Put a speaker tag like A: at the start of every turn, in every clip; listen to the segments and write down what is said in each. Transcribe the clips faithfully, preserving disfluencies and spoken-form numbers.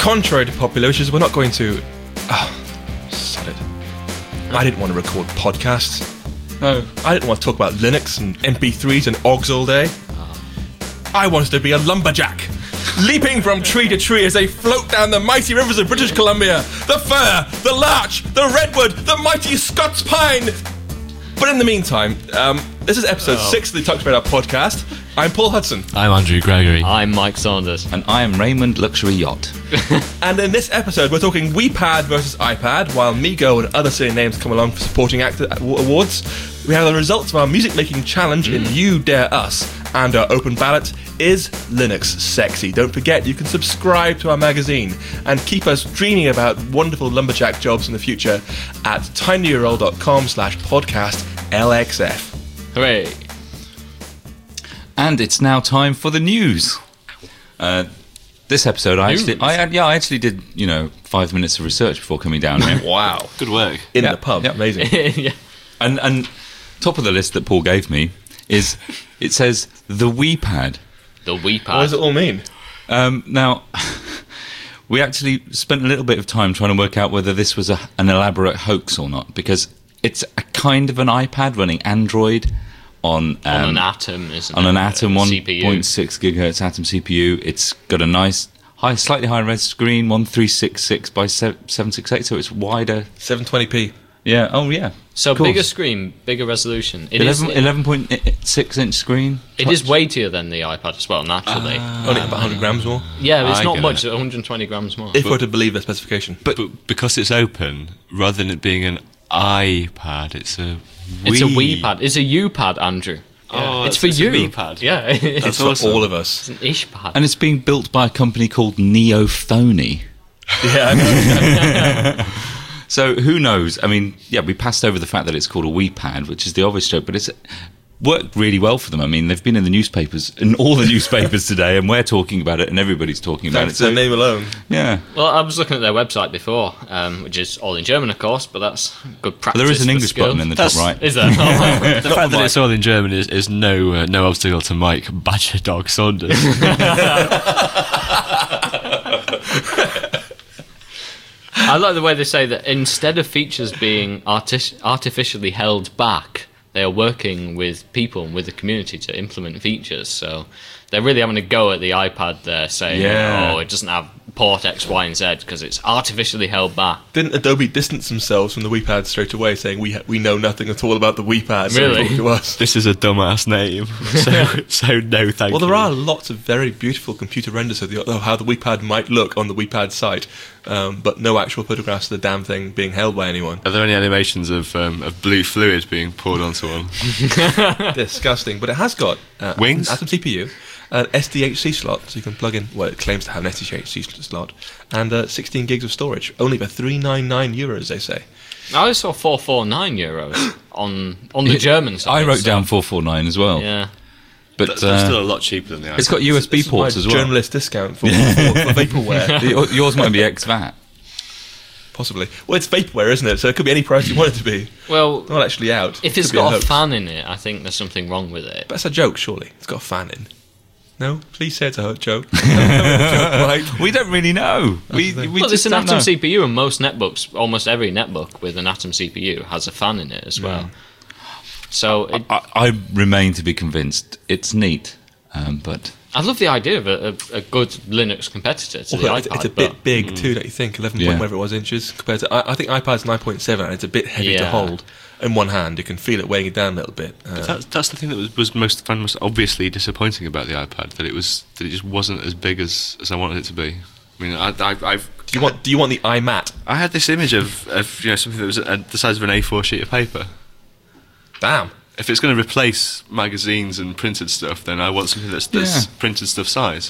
A: contrary to popular wishes, we're not going to... Oh, sod it. I didn't want to record podcasts.
B: No.
A: I didn't want to talk about Linux and M P threes and O Gs all day. I wanted to be a lumberjack, leaping from tree to tree as they float down the mighty rivers of British Columbia. The fir, the larch, the redwood, the mighty Scots pine. But in the meantime, um, this is episode oh. six of the Talk About Our podcast. I'm Paul Hudson.
C: I'm Andrew Gregory.
B: I'm Mike Saunders.
D: And I am Raymond Luxury Yacht.
A: And in this episode, we're talking WePad versus iPad, while Migo and other silly names come along for supporting actor awards. We have the results of our music-making challenge mm. in You Dare Us, and our open ballot, is Linux sexy? Don't forget, you can subscribe to our magazine and keep us dreaming about wonderful lumberjack jobs in the future at tinyurl.com slash podcast LXF.
B: Hooray.
D: And it's now time for the news. Uh, this episode, I
B: news.
D: actually, I yeah, I actually did, you know, five minutes of research before coming down here.
A: Wow,
C: good work
A: in
D: yeah.
A: the pub,
D: yeah.
A: Amazing.
B: yeah.
D: And and top of the list that Paul gave me is it says the WePad.
B: The WePad.
A: What does it all mean?
D: Um, now, we actually spent a little bit of time trying to work out whether this was a, an elaborate hoax or not, because it's a kind of an iPad running Android. On, um,
B: on an Atom, isn't
D: on
B: it?
D: On an Atom, one point six gigahertz Atom C P U. It's got a nice, high, slightly higher res screen, one three six six by seven sixty-eight, so it's wider.
A: seven twenty p.
D: Yeah, oh yeah.
B: So bigger screen, bigger resolution. It
D: eleven point six inch screen.
B: It
D: touch.
B: is weightier than the iPad as well, naturally.
A: Uh, Only about one hundred grams more.
B: Yeah, it's
C: I
B: not much,
C: it.
B: one hundred twenty grams more.
A: If we're to believe the specification.
C: But, but because it's open, rather than it being an iPad, it's a
B: It's
C: Wii.
B: a WePad. It's a U-pad, Andrew.
C: Oh,
B: yeah. It's
C: it's,
B: for
C: it's
B: you.
C: a WePad.
B: Yeah.
A: It's
C: That's
A: for
C: awesome.
A: all of us.
B: It's an ish-pad.
D: And it's being built by a company called Neophony.
A: Yeah.
D: So who knows? I mean, yeah, we passed over the fact that it's called a WePad, which is the obvious joke, but it's worked really well for them. I mean, they've been in the newspapers, in all the newspapers today, and we're talking about it, and everybody's talking about
A: Thanks
D: it.
A: to the name alone.
D: Yeah.
B: Well, I was looking at their website before, um, which is all in German, of course, but that's good practice.
D: But there is an
B: for
D: English
B: skill.
D: button in the
C: That's-
D: top right.
B: Is there? Oh, right.
C: The fact that it's all in German is, is no uh, no obstacle to Mike Badger Dog Saunders.
B: I like the way they say that instead of features being arti- artificially held back, they are working with people and with the community to implement features. So they're really having a go at the iPad there, saying,
D: Yeah.
B: oh, it doesn't have port X, Y, and Z because it's artificially held back.
A: Didn't Adobe distance themselves from the WePad straight away, saying we ha- we know nothing at all about the WePad? So
B: Really?
A: talk to us.
C: This is a dumbass name, so so no thank
A: Well,
C: you.
A: there are lots of very beautiful computer renders of, the, of how the WePad might look on the WePad site, um, but no actual photographs of the damn thing being held by anyone.
C: Are there any animations of um, of blue fluid being poured onto one?
A: Disgusting. But it has got uh,
C: Wings?
A: an Atom C P U, an S D H C slot, so you can plug in, well, it claims to have an S D H C slot, and uh, sixteen gigs of storage, only for three hundred ninety-nine euros, they say.
B: I saw four hundred forty-nine euros on on the German side.
D: I wrote
B: so-
D: down four forty-nine as well.
B: Yeah.
D: But
C: That's
D: uh,
C: still a lot cheaper than the iPad.
D: it's got U S B
A: This is
D: ports
A: my
D: as well.
A: journalist discount for, for, for vaporware,
D: Y- Yours might be ex V A T.
A: possibly. Well, it's vaporware, isn't it? So it could be any price you want it to be.
B: Well,
A: Not actually out.
B: if
A: Could
B: it's
A: be a
B: got a
A: hoax.
B: fan in it, I think there's something wrong with it.
A: But it's a joke, surely. It's got a fan in. No? Please say it's a ho- joke. joke right?
D: We don't really know. We,
A: the thing.
D: we
B: Well,
D: just
B: it's an
D: don't
B: Atom
D: know.
B: C P U, and most netbooks, almost every netbook with an Atom C P U has a fan in it as well. So it,
D: I, I remain to be convinced. It's neat, um, but
B: I love the idea of a, a, a good Linux competitor to
A: Well,
B: the
A: it's,
B: iPad.
A: it's a
B: but
A: bit big too, don't you think? eleven
D: Yeah.
A: point whatever it was inches compared to. I, I think iPad's nine point seven, and it's a bit heavy to
B: Yeah.
A: hold in one hand. You can feel it weighing it down a little bit. Uh,
C: That's, that's the thing that was, was most found most obviously disappointing about the iPad, that it was that it just wasn't as big as, as I wanted it to be. I mean, I, I, I've
A: do you want? Do you want the iMac?
C: I had this image of, of you know something that was a, the size of an A four sheet of paper.
A: Damn.
C: If it's going to replace magazines and printed stuff, then I want something that's, that's
D: Yeah.
C: printed stuff size.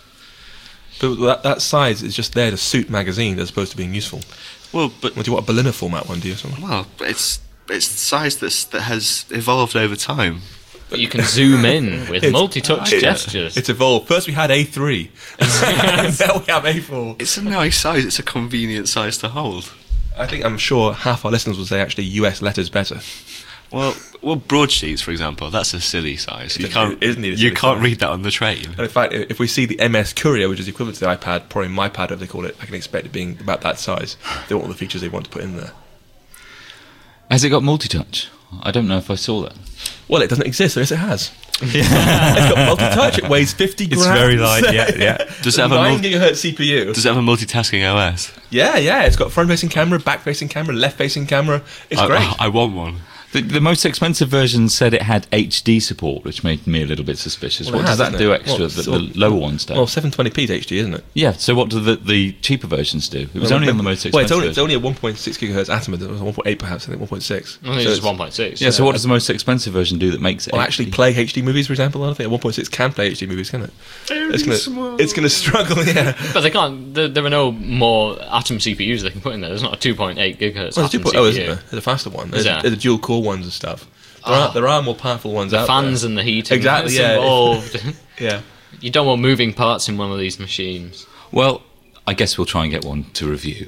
A: But that, that size is just there to suit magazines as opposed to being useful.
C: Well, but
A: What do you want, a Berliner format one? Do you? Something?
C: well, it's it's the size that's that has evolved over time.
B: But you can zoom in with
A: It's-
B: multi-touch
A: it-
B: gestures.
A: It's evolved. First we had A three, and now we have A four.
C: It's a nice size. It's a convenient size to hold.
A: I think I'm sure half our listeners will say actually U S letters better.
C: Well, well, broadsheets, for example, that's a silly size. You
A: It
C: can't,
A: isn't it a
C: you
A: silly
C: can't
A: size?
C: read that on the train.
A: And in fact, if we see the M S Courier, which is equivalent to the iPad, probably MyPad, as they call it, I can expect it being about that size. They want all the features they want to put in there.
D: Has it got multi-touch? I don't know if I saw that.
A: Well, it doesn't exist, so yes, it has. It's got multi-touch. It weighs fifty grams.
D: It's very light, yeah, yeah.
C: Does it have a
A: nine
C: multi-
A: gigahertz C P U.
C: Does it have a multitasking O S?
A: Yeah, yeah. It's got front-facing camera, back-facing camera, left-facing camera. It's
C: I,
A: great.
C: I, I want one.
D: The, the most expensive version said it had H D support, which made me a little bit suspicious.
A: Well, it
D: what
A: has,
D: does that
A: hasn't
D: do
A: it?
D: extra
A: Well,
D: that
A: so-
D: the lower ones don't?
A: Well, seven twenty p is H D, isn't it?
D: yeah, so what do the, the cheaper versions do? It was
A: Well,
D: only on the most expensive
A: Well, it's only, it's
D: version.
A: only a one point six gigahertz Atom. It was one point eight perhaps, I think one point six.
B: I think
A: So
B: it's one point six.
D: Yeah, so what does the most expensive version do that makes it
A: Well,
D: H D?
A: actually play H D movies, for example. I don't think one point six can play H D movies, can it? It's gonna, it's gonna struggle, yeah.
B: But they can't. There, there are no more Atom C P Us they can put in there. There's not a two point eight gigahertz
A: Well, there's
B: Atom
A: two point
B: C P
A: oh,
B: U.
A: isn't there? There's a faster one. There's,
B: there?
A: there's the dual core ones and stuff. There,
B: Oh.
A: are, there are more powerful ones
B: The
A: out
B: fans
A: there.
B: and the heating
A: Exactly,
B: that's
A: yeah.
B: involved.
A: Yeah.
B: You don't want moving parts in one of these machines.
D: Well, I guess we'll try and get one to review.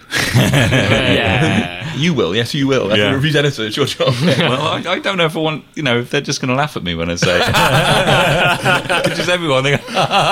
B: Yeah.
A: You will, yes, you will. As
D: Yeah.
A: the reviews editor, it's your job.
D: well, I, I don't know if I want, you know, if they're just going to laugh at me when I say it. It's just everyone. They go,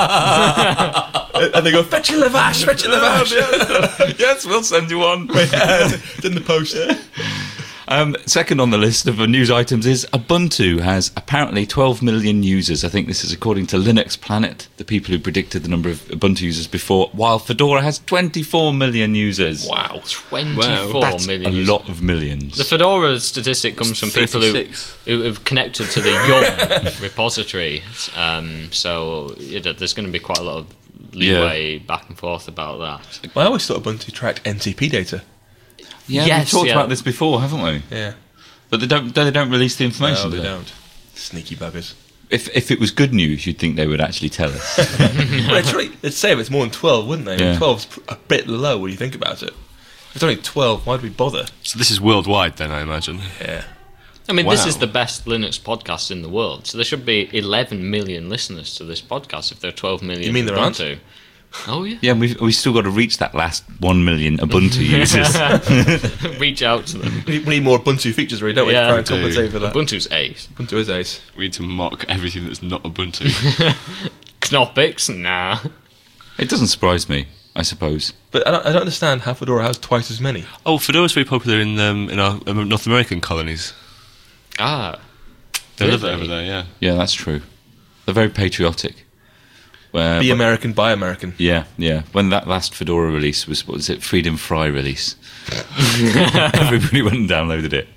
A: And they go, fetch your Lavash, fetch your Lavash.
D: yes, we'll send you one.
A: It's in the post.
D: Um, second on the list of news items is Ubuntu has apparently twelve million users. I think this is according to Linux Planet, the people who predicted the number of Ubuntu users before, while Fedora has twenty-four million users.
A: Wow.
B: twenty-four
D: That's
B: million
D: a
B: users.
D: lot of millions.
B: The Fedora statistic comes from people who,
C: thirty-six.
B: who have connected to the Yum repository. Um, so you know, there's going to be quite a lot of leeway back and forth about that.
A: Well, I always thought Ubuntu tracked N T P data.
D: yeah,
B: yes,
D: we've talked
B: yeah.
D: about this before, haven't we?
A: Yeah.
D: But they don't. They don't release the information.
A: No,
D: do
A: they
D: they?
A: don't. Sneaky buggers.
D: If if it was good news, you'd think they would actually tell us.
A: Well, it's really, they'd say if it's more than twelve, wouldn't they? I mean,
D: Yeah.
A: twelve's pr- a bit low when you think about it. If it's only twelve, why do we bother?
C: So this is worldwide, then, I imagine.
A: Yeah.
B: I mean, this
C: Wow.
B: is the best Linux podcast in the world, so there should be eleven million listeners to this podcast if there are twelve million.
A: You mean there aren't?
B: Ubuntu. Oh yeah.
D: yeah, we've we've still got to reach that last one million Ubuntu users.
B: Reach out to them.
A: We need, we need more Ubuntu features, really, don't we?
B: Yeah.
A: to try and
C: We do.
A: compensate for that.
B: Ubuntu's ace.
A: Ubuntu is ace.
C: We need to mock everything that's not Ubuntu.
B: Knoppix, nah.
D: It doesn't surprise me, I suppose.
A: But I don't, I don't understand how Fedora has twice as many.
C: oh, Fedora's very popular in um, in our um, North American colonies.
B: Ah.
C: They love it
B: Really?
C: over there, yeah.
D: Yeah, that's true. They're very patriotic. Where,
A: Be American, buy American.
D: yeah, yeah. When that last Fedora release was, what was it, Freedom Fry release? Everybody went and downloaded it.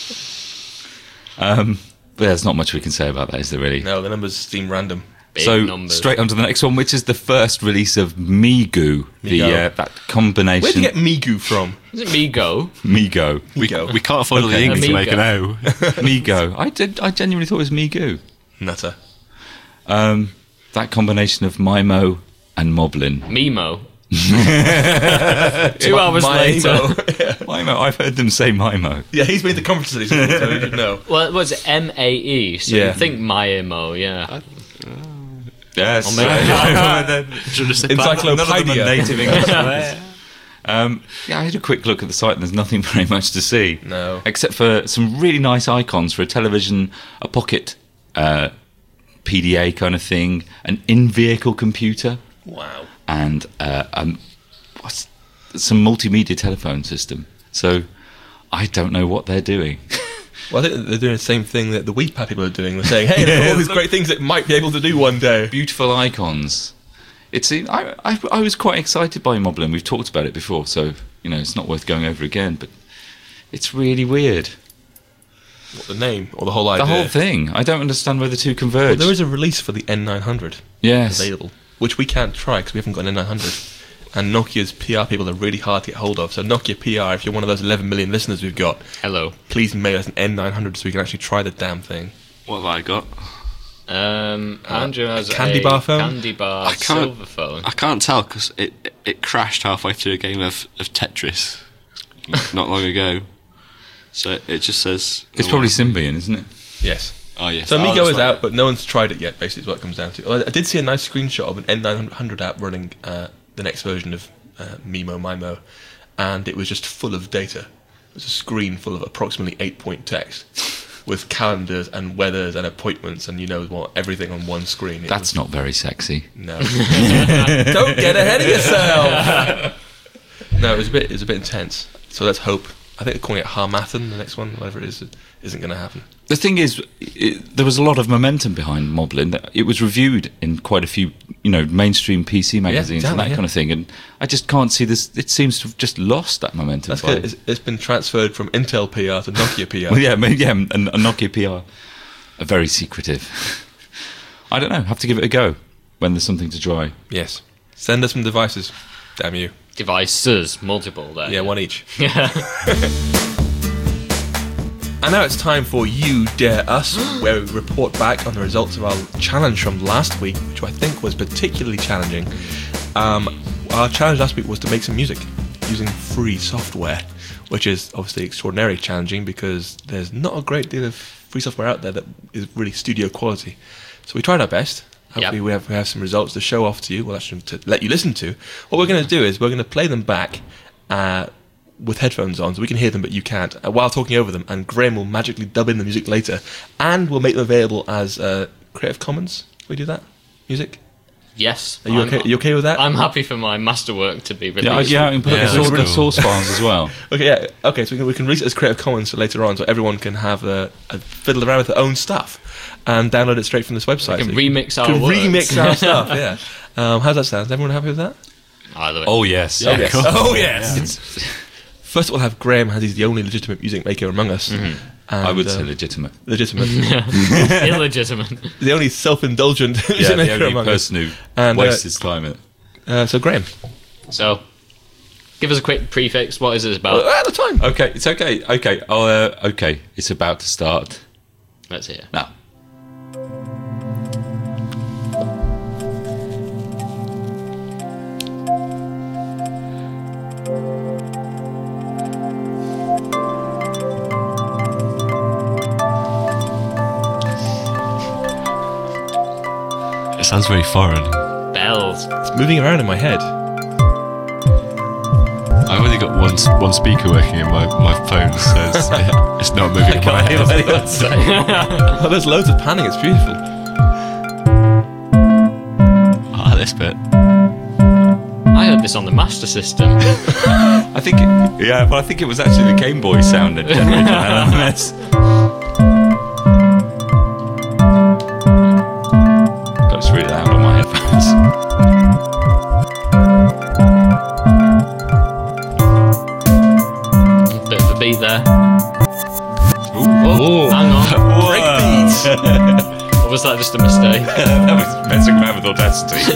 D: Um, but there's not much we can say about that, is there really?
A: No, the numbers seem random.
B: Big
D: so
B: numbers.
D: straight on to the next one, which is the first release of Migu, the
A: Migo.
D: uh, that combination.
A: Where'd you get Migu from?
B: Is it Migo?
D: Migo?
C: We,
A: Migo.
C: we can't afford all the
A: Okay.
C: ink to make an O.
D: Migo. I did. I genuinely thought it was Migu.
A: Nutter.
D: Um, that combination of Mimo and Moblin.
B: Mimo. Two hours
A: My
B: later.
A: emo.
D: Mimo. I've heard them say Mimo.
A: Yeah, he's made the conferences, so you should know.
B: Well, it was M A E, so
A: Yeah.
B: you think Myemo, yeah.
D: Yes.
B: Or maybe-
A: Encyclopedia.
D: None of them are native English. Um, yeah, I had a quick look at the site and there's nothing very much to see.
A: No.
D: Except for some really nice icons for a television, a pocket uh, P D A kind of thing, an in-vehicle computer,
A: Wow.
D: and uh, um, what's, some multimedia telephone system. So I don't know what they're doing.
A: Well, I think they're doing the same thing that the WePad people are doing. They're saying, hey, look at all these great things it might be able to do one day.
D: Beautiful icons. It's I, I I was quite excited by Moblin. We've talked about it before, so you know it's not worth going over again. But it's really weird.
A: What, the name or the whole idea?
D: The whole thing. I don't understand where the two converge.
A: Well, there is a release for the N nine hundred
D: yes.
A: available, which we can't try because we haven't got an N nine hundred. And Nokia's P R people are really hard to get hold of. So Nokia P R, if you're one of those eleven million listeners we've got,
B: Hello.
A: please mail us an N nine hundred so we can actually try the damn thing.
C: What have I got?
B: Um, Andrew has
A: a candy
B: a
A: bar phone?
B: candy bar
C: I can't-
B: silver phone.
C: I can't tell because it, it it crashed halfway through a game of, of Tetris not long ago. So it just says...
D: It's probably Symbian, isn't it?
A: Yes.
C: Oh, yes.
A: So
C: Oh,
A: Amigo
C: that's
A: is
C: right.
A: out, but no one's tried it yet, basically is what it comes down to. Although I did see a nice screenshot of an N nine hundred app running uh, the next version of uh, Mimo, Mimo, and it was just full of data. It was a screen full of approximately eight point text. with calendars and weathers and appointments and you know what, everything on one screen. It
D: That's
A: was,
D: not very sexy.
A: no. Don't get ahead of yourself. No, it was a bit. It was a bit intense. So let's hope. I think they're calling it Harmattan. The next one, whatever it is, isn't going to happen.
D: The thing is, it, there was a lot of momentum behind Moblin. It was reviewed in quite a few, you know, mainstream P C magazines
A: exactly,
D: and that
A: yeah.
D: kind of thing. And I just can't see this. It seems to have just lost that momentum.
A: That's
D: by-
A: good. It's, it's been transferred from Intel P R to Nokia P R.
D: Well, yeah, maybe, yeah, and, and Nokia P R are very secretive. I don't know. Have to give it a go when there's something to try.
A: Yes. Send us some devices. Damn you.
B: Devices, multiple there.
A: Yeah, one each.
B: Yeah.
A: And now it's time for You Dare Us, where we report back on the results of our challenge from last week, which I think was particularly challenging. Um, our challenge last week was to make some music using free software, which is obviously extraordinarily challenging because there's not a great deal of free software out there that is really studio quality. So we tried our best. Hopefully
B: Yep.
A: we have we have some results to show off to you, well actually to let you listen to. What we're going to do is we're going to play them back uh, with headphones on so we can hear them but you can't, uh, while talking over them, and Graham will magically dub in the music later and we'll make them available as uh, Creative Commons. Can we do that? Music?
B: Yes.
A: Are you
B: I'm,
A: okay? Are you okay with that?
B: I'm happy for my masterwork to be released.
D: Yeah, I- yeah, I can put
C: Yeah,
D: the source,
C: that's
D: the
C: cool.
D: source files as well.
A: Okay, yeah. Okay, so we can, we can release it as Creative Commons so later on so everyone can have a, a fiddle around with their own stuff and download it straight from this website.
B: We can
A: So you
B: remix our
A: can
B: words.
A: remix our stuff, yeah. Um, how's that sound? Is everyone happy with that?
B: Either way.
D: Oh yes.
A: Oh, yes. Oh, yes.
D: It's-
A: First of all, have Graham, as he's the only legitimate music maker among us. And,
D: I would
A: uh,
D: say legitimate.
A: legitimate.
B: Illegitimate.
A: The only self-indulgent
D: Yeah,
A: music
D: the
A: maker
D: only
A: among us.
D: person who
A: And, uh,
D: wastes his time. At,
A: Uh, so, Graham.
B: So, give us a quick prefix. What is it
A: Uh,
B: about?
A: at the time.
D: okay, it's okay. Okay, oh, uh, okay. It's about to start
B: Let's hear.
D: now.
C: It sounds very foreign.
B: Bells.
A: It's moving around in my head.
C: I've only got one s- one speaker working in my, my phone, so it's, it's not moving in my head.
A: Oh, there's loads of panning. It's beautiful.
C: Ah, this bit.
B: I heard this on the Master System.
D: I think, it, yeah, well, I think it was actually the Game Boy sound that generated L M S. Got this really loud on my headphones.
B: Bit of a beat there. Oh, hang on.
A: Breakbeats.
B: Or was that just a mistake?
D: That was messing around with Audacity.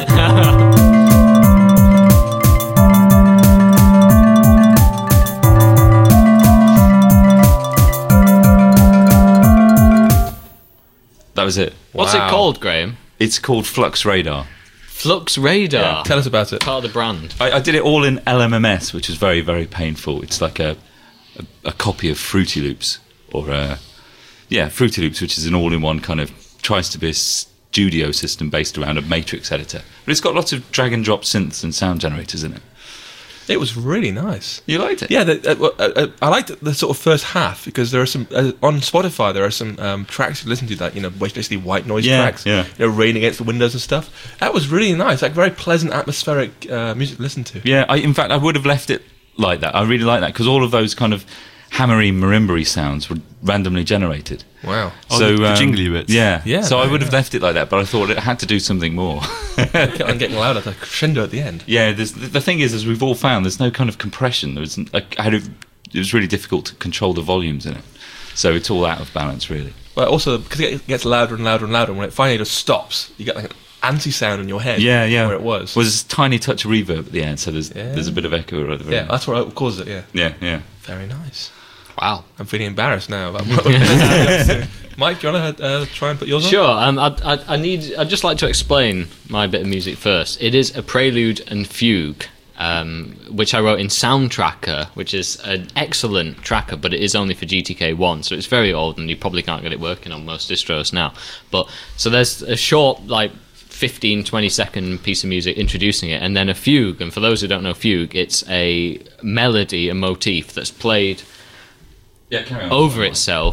D: That was it.
B: What's
A: Wow.
B: it called, Graham?
D: It's called Flux Radar.
B: Flux Radar.
A: Tell us about it.
B: Part of the brand.
D: I, I did it all in L M M S, which is very, very painful. It's like a a, a copy of Fruity Loops, or uh, yeah, Fruity Loops, which is an all-in-one kind of tries to be a studio system based around a matrix editor, but it's got lots of drag and drop synths and sound generators in it.
A: It was really nice.
D: You liked it?
A: Yeah, the, uh, uh, uh, I liked the sort of first half because there are some uh, on Spotify. There are some um, tracks you listen to that you know basically white noise
D: Yeah,
A: tracks.
D: yeah.
A: You know, rain against the windows and stuff. That was really nice. Like very pleasant, atmospheric uh, music to listen to.
D: Yeah, I, in fact, I would have left it like that. I really like that because all of those kind of hammery marimba sounds were randomly generated.
A: Wow.
C: Oh,
D: so
C: the- the
D: um,
C: jingly bits.
D: Yeah,
A: Yeah,
D: So I
A: very
D: would have
A: nice.
D: left it like that, but I thought it had to do something more.
A: Kept on getting louder, like crescendo at the end.
D: Yeah, there's, the the thing is, as we've all found, there's no kind of compression. There was, I had a, it was really difficult to control the volumes in it, so it's all out of balance, really.
A: But also because it gets louder and louder and louder, and when it finally just stops, you get like an anti-sound in your head.
D: Yeah, yeah.
A: Where it was.
D: Was this tiny touch of reverb at the end, so there's
A: Yeah.
D: there's a bit of echo at the very
A: yeah,
D: end.
A: that's what caused it. Yeah.
D: Yeah, yeah.
A: Very nice.
B: Wow.
A: I'm feeling embarrassed now. About what Mike, do you want to uh, try and put yours on?
B: Sure. Um, I, I, I need. I'd just like to explain my bit of music first. It is a prelude and fugue, um, which I wrote in Soundtracker, which is an excellent tracker, but it is only for G T K one, so it's very old, and you probably can't get it working on most distros now. But so there's a short, like fifteen, twenty second piece of music introducing it, and then a fugue. And for those who don't know fugue, it's a melody, a motif that's played
D: Yeah, carry on.
B: over itself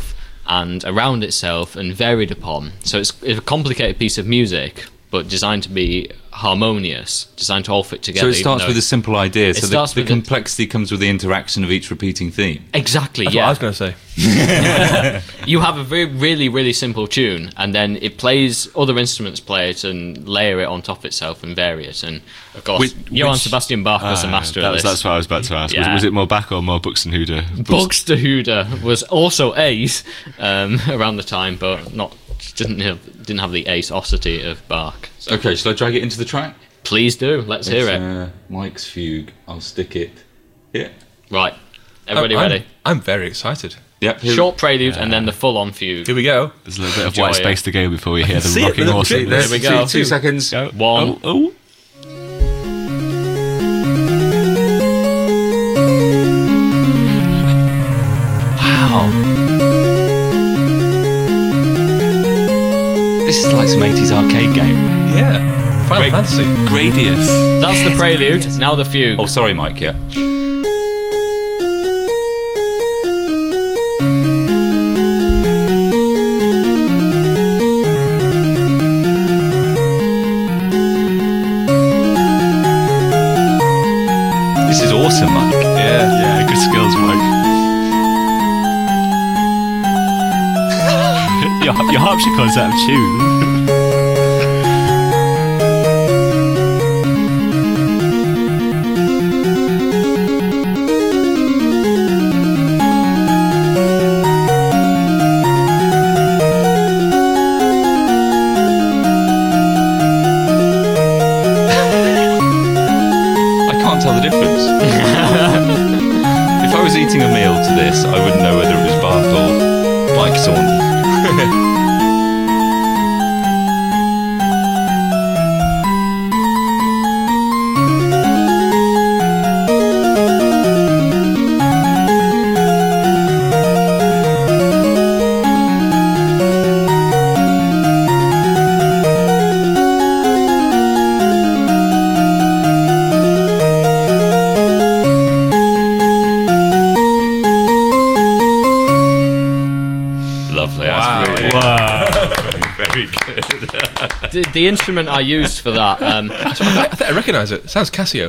B: and around itself and varied upon. So it's, it's a complicated piece of music, but designed to be harmonious, designed to all fit together.
D: So it starts with a simple idea.
B: It
D: So the,
B: starts
D: the
B: with a-
D: complexity comes with the interaction of each repeating theme.
B: Exactly,
A: That's
B: yeah.
A: what I was going to say.
B: You have a very, really, really simple tune, and then it plays, other instruments play it and layer it on top of itself and vary it. And of course,
C: Which-
B: Johann
C: which-
B: Sebastian Bach was
C: Ah,
B: a master
C: that
B: of
C: was,
B: this.
C: That's what I was about to ask. Was,
B: Yeah.
C: was it more Bach or more Buxtehude?
B: Buxtehude was also ace um, around the time, but not didn't have didn't have the ace-osity of Bach. So
D: Okay, shall I drag it into the track?
B: please do. Let's hear
D: It's,
B: it.
D: Uh, Mike's fugue. I'll stick it here.
B: Right, everybody
A: I'm,
B: ready?
A: I'm very excited.
D: Yep. Here,
B: Short prelude and then the full-on fugue.
A: Here we go.
C: There's a little bit of
B: Enjoy
C: white
B: it.
C: space to go before we hear the
A: see it,
C: rocking
A: the
C: horse.
A: little
C: in
A: bit
C: this.
B: Here we go.
D: Two, two seconds.
B: One.
C: Oh, oh.
D: Wow. This is like some eighties arcade game.
A: Yeah. Final Fantasy.
C: Gradius.
B: That's the prelude. Now the fugue.
D: Oh, sorry, Mike. Yeah. This is awesome, Mike.
A: Yeah.
C: Yeah, good skills, Mike. your, your harpsichord's out of tune.
D: I can't tell the difference. If I was eating a meal to this, I wouldn't know whether it was Bach or Mike Saunders. Lovely.
A: Wow.
D: That's really,
C: Wow.
D: very good.
B: The, the instrument I used for that, um,
A: I think I recognise it. It sounds Casio.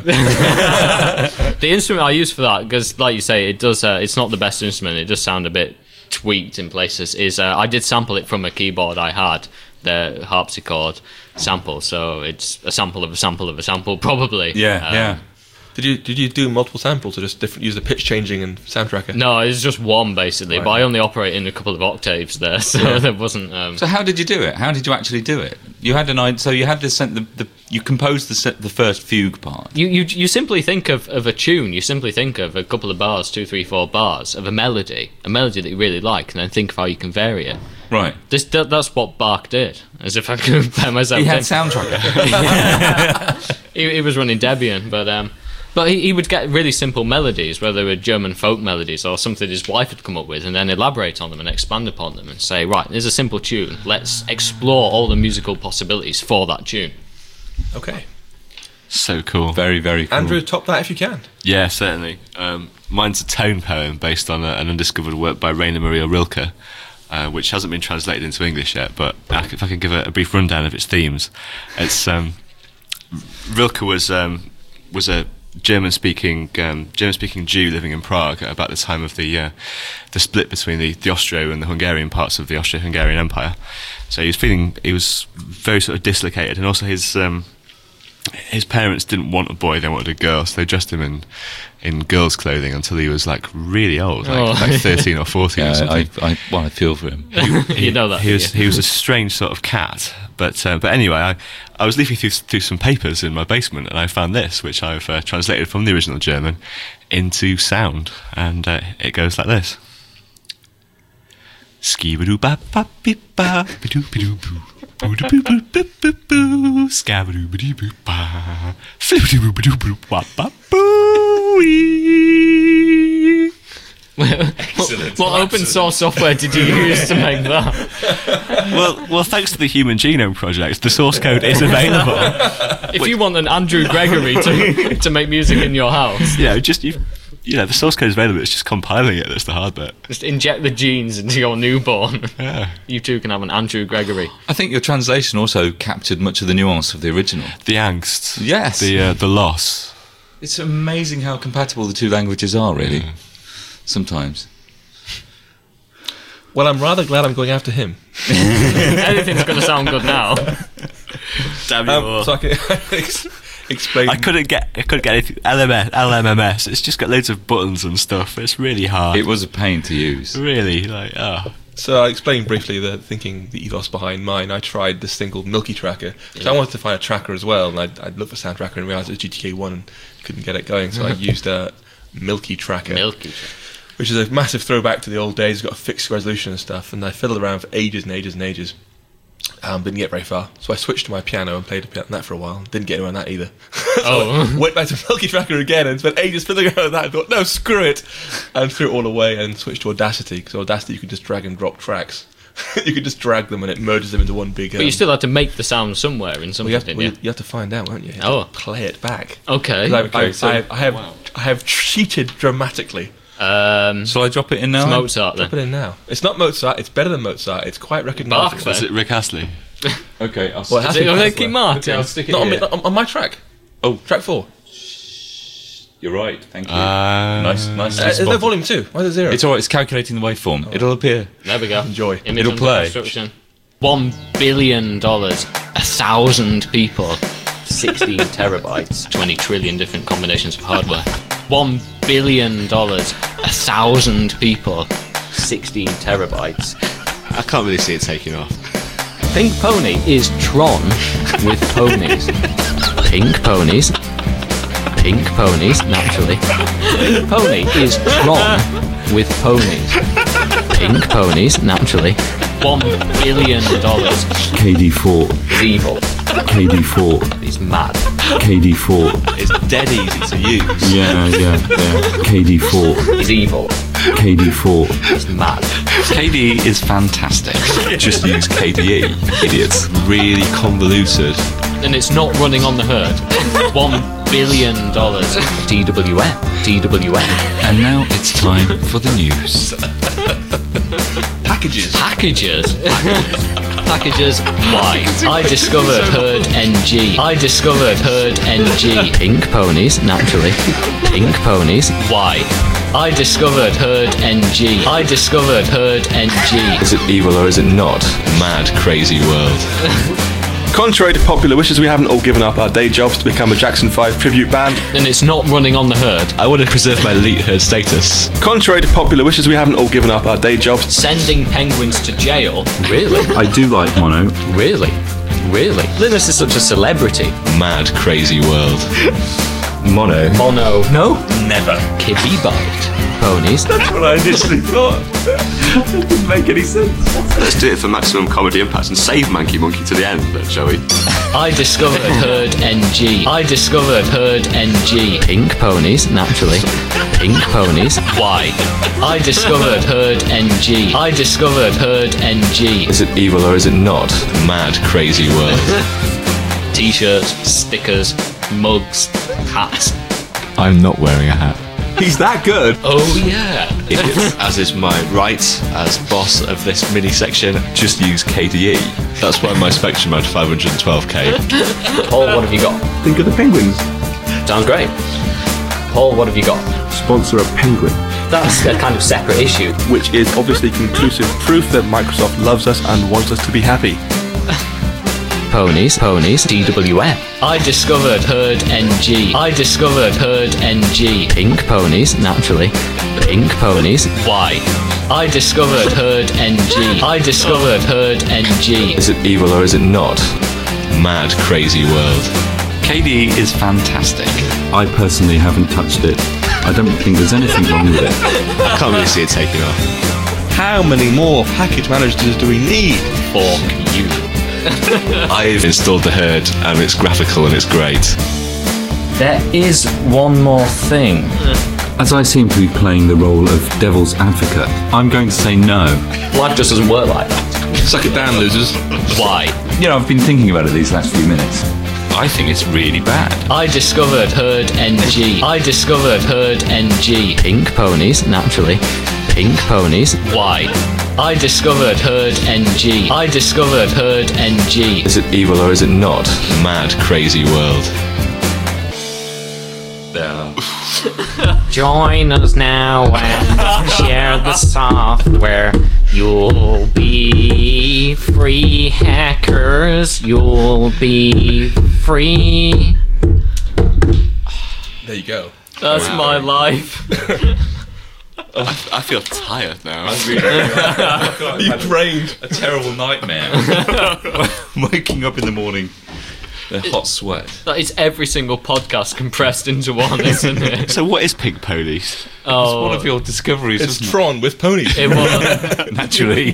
B: the instrument I used for that, because like you say, it does. Uh, it's not the best instrument. It does sound a bit tweaked in places. Is uh, I did sample it from a keyboard I had, the harpsichord sample. So it's a sample of a sample of a sample, probably.
D: Yeah,
B: Um,
D: yeah.
A: Did you did you do multiple samples or just different? Use the pitch changing and sound tracker?
B: No, it's just one basically, but I only operate in a couple of octaves there, so there wasn't. Um,
D: So how did you do it? How did you actually do it? You had an idea. So you had this. The, the you composed the se- the first fugue part.
B: You, you you simply think of, of a tune, you simply think of a couple of bars, two, three, four bars, of a melody, a melody that you really like, and then think of how you can vary it.
D: Right.
B: This that, That's what Bach did, as if I could compare myself
D: He
B: to
D: had
B: him.
D: sound tracker.
B: he, he was running Debian, but um, but he, he would get really simple melodies, whether they were German folk melodies or something his wife had come up with, and then elaborate on them and expand upon them and say, right, there's a simple tune, let's explore all the musical possibilities for that tune.
A: Okay.
C: So cool.
D: Very, very cool.
A: Andrew, top that if you can.
C: Yeah, certainly. Um, mine's a tone poem based on a, an undiscovered work by Rainer Maria Rilke, uh, which hasn't been translated into English yet, but I, if I can give a, a brief rundown of its themes. It's um, Rilke was um, was a German-speaking um, German-speaking Jew living in Prague at about the time of the uh, the split between the, the Austro and the Hungarian parts of the Austro-Hungarian Empire. So he was feeling he was very sort of dislocated, and also his um, his parents didn't want a boy; they wanted a girl, so they dressed him in in girls' clothing until he was like really old, like,
B: Oh.
C: like thirteen or fourteen or
D: Yeah,
C: something.
D: I, I, well, I feel for him.
B: You know that.
C: He was
B: don't you?
C: he was a strange sort of cat, but uh, but anyway, I, I was leafing through, through some papers in my basement, and I found this, which I've uh, translated from the original German into sound, and uh, it goes like this: Skibadoo ba ba beep ba bidoo bidoo boo. Boo boo boo boo boo boo. Skabadoo bidoo boo ba. Flippity boo bidoo boo ba ba boo.
B: What, what open source software did you use to make that?
C: Well, well, thanks to the Human Genome Project, the source code is available.
B: If you want an Andrew Gregory to, to make music in your house,
C: Yeah, just you you know, the source code is available. It's just compiling it that's the hard bit.
B: Just inject the genes into your newborn.
C: Yeah.
B: You too can have an Andrew Gregory.
D: I think your translation also captured much of the nuance of the original.
C: The angst.
D: Yes.
C: The uh, the loss.
D: It's amazing how compatible the two languages are, really.
C: Yeah.
D: Sometimes.
A: Well, I'm rather glad I'm going after him.
B: Anything's going to sound good now.
C: Damn you
A: Um,
C: all.
A: so I can ex- explain.
C: I couldn't get I couldn't get anything. L M S, L M M S. It's just got loads of buttons and stuff. It's really hard.
D: It was a pain to use.
C: really like oh.
A: So I'll explain briefly the thinking, the ethos behind mine. I tried this thing called Milky Tracker. So I wanted to find a tracker as well, and I'd, I'd looked for Sound Tracker and realised it was G T K one and couldn't get it going. So I used a Milky Tracker,
B: Milky.
A: which is a massive throwback to the old days. It's got a fixed resolution and stuff, and I fiddled around for ages and ages and ages. Um, didn't get very far, so I switched to my piano and played the piano on that for a while. Didn't get anywhere on that either. So
B: Oh.
A: I went back to Milky Tracker again and spent ages fiddling around with that. I thought, no, screw it, and threw it all away and switched to Audacity, because Audacity you can just drag and drop tracks. You can just drag them and it merges them into one big. Um,
B: But you still had to make the sound somewhere in something,
A: well, you, have,
B: didn't
A: well,
B: you?
A: you? you have to find out, won't you? You have
B: Oh.
A: to play it back.
B: Okay.
A: 'Cause I,
D: Okay,
A: I,
D: so-
A: I, I have I have cheated dramatically.
B: Um,
D: Shall I drop it in now?
B: it's
D: then?
B: Mozart then.
A: Put it in now. It's not Mozart. It's better than Mozart. It's quite recognisable.
B: Bach,
C: Is it Rick Astley?
D: Okay, I'll
A: Well, it has
B: Is it
A: to be
B: Ricky
A: Bach.
B: Martin?
D: Okay, I'll stick it
A: Not on,
D: here.
A: me- on, on my track.
D: Oh.
A: Track four.
D: You're right, thank you.
C: Uh,
D: nice, nice.
A: Uh, there's no volume two. Why is it zero?
D: It's alright, it's calculating the waveform. It'll appear.
B: There we go.
A: Enjoy.
B: Image
D: It'll
B: under
D: play.
B: construction. One billion dollars. A thousand people. Sixteen terabytes. Twenty trillion different combinations of hardware. One billion dollars. A thousand people. Sixteen terabytes.
C: I can't really see it taking off.
B: Pink Pony is Tron with ponies. Pink ponies. Pink ponies, naturally. Pink Pony is Tron with ponies. Pink ponies, naturally. One billion dollars.
E: K D four,
B: Is evil.
E: K D four,
B: It's mad.
E: K D four.
C: It's dead easy to use.
E: Yeah, yeah, yeah. K D four,
B: Is evil.
E: K D four.
B: It's mad.
C: K D E is fantastic. Just use K D E, idiots. Really convoluted.
B: And it's not running on the herd. One billion dollars. T W M. T W M.
D: And now it's time for the news.
A: Packages.
B: Packages. Packages. Why? I discovered Herd N G. I discovered Herd N G. Pink ponies, naturally. Pink ponies. Why? I discovered Herd N G. I discovered Herd N G.
C: Is it evil or is it not? Mad, crazy world.
A: Contrary to popular wishes, we haven't all given up our day jobs to become a Jackson five tribute band.
B: And it's not running on the herd.
C: I want to preserve my elite herd status.
A: Contrary to popular wishes, we haven't all given up our day jobs.
B: Sending penguins to jail. Really?
E: I do like mono.
B: Really? Really? Linus is such a celebrity.
C: Mad, crazy world.
E: Mono.
B: Mono. No?
A: Never.
B: Kippy bite. Ponies.
E: That's what I initially thought. It didn't make any sense.
C: Let's do it for maximum comedy impact and save Manky Monkey to the end, then, shall we?
B: I discovered Herd N G. I discovered Herd N G. Pink ponies, naturally. Pink ponies. Why? I discovered Herd N G. I discovered Herd N G.
C: Is it evil or is it not? Mad, crazy world.
B: T-shirts, stickers, mugs, hats.
C: I'm not wearing a hat.
E: He's that good.
B: Oh yeah.
C: Idiots. As is my right as boss of this mini section, just use K D E. That's why my spectrum had five hundred twelve K.
B: Paul, what have you got?
E: Think of the penguins.
B: Sounds great. Paul, what have you got?
E: Sponsor a penguin.
B: That's a kind of separate issue.
A: Which is obviously conclusive proof that Microsoft loves us and wants us to be happy.
B: Ponies, ponies, T W M. I discovered Herd N G. I discovered Herd N G. Pink ponies, naturally. Pink ponies. Why? I discovered Herd N G. I discovered Herd N G.
C: Is it evil or is it not? Mad, crazy world. K D E is fantastic.
E: I personally haven't touched it. I don't think there's anything wrong with it.
C: I can't really see it taking off.
A: How many more package managers do we need?
B: Fork you.
C: I've installed the herd and it's graphical and it's great.
B: There is one more thing.
E: As I seem to be playing the role of devil's advocate, I'm going to say no.
B: Life just doesn't work like that.
A: Suck it down, losers.
B: Why?
E: You know, I've been thinking about it these last few minutes.
D: I think it's really bad.
B: I discovered Herd N G. I discovered Herd N G. Pink ponies, naturally. Pink ponies. Why? I discovered Herd N G. I discovered Herd N G.
F: Is it evil or is it not? Mad, crazy world.
D: Yeah.
B: Join us now and share the software. You'll be free hackers. You'll be free.
A: There you go.
B: That's my life.
C: I, I feel tired now.
A: You drained.
D: A terrible nightmare. Waking up in the morning, a hot sweat.
B: That is every single podcast compressed into one, isn't it?
C: So what is Pink Ponies?
B: Oh,
D: It's one of your discoveries,
A: It's
D: isn't
A: Tron with ponies.
B: it was.
D: it? Naturally.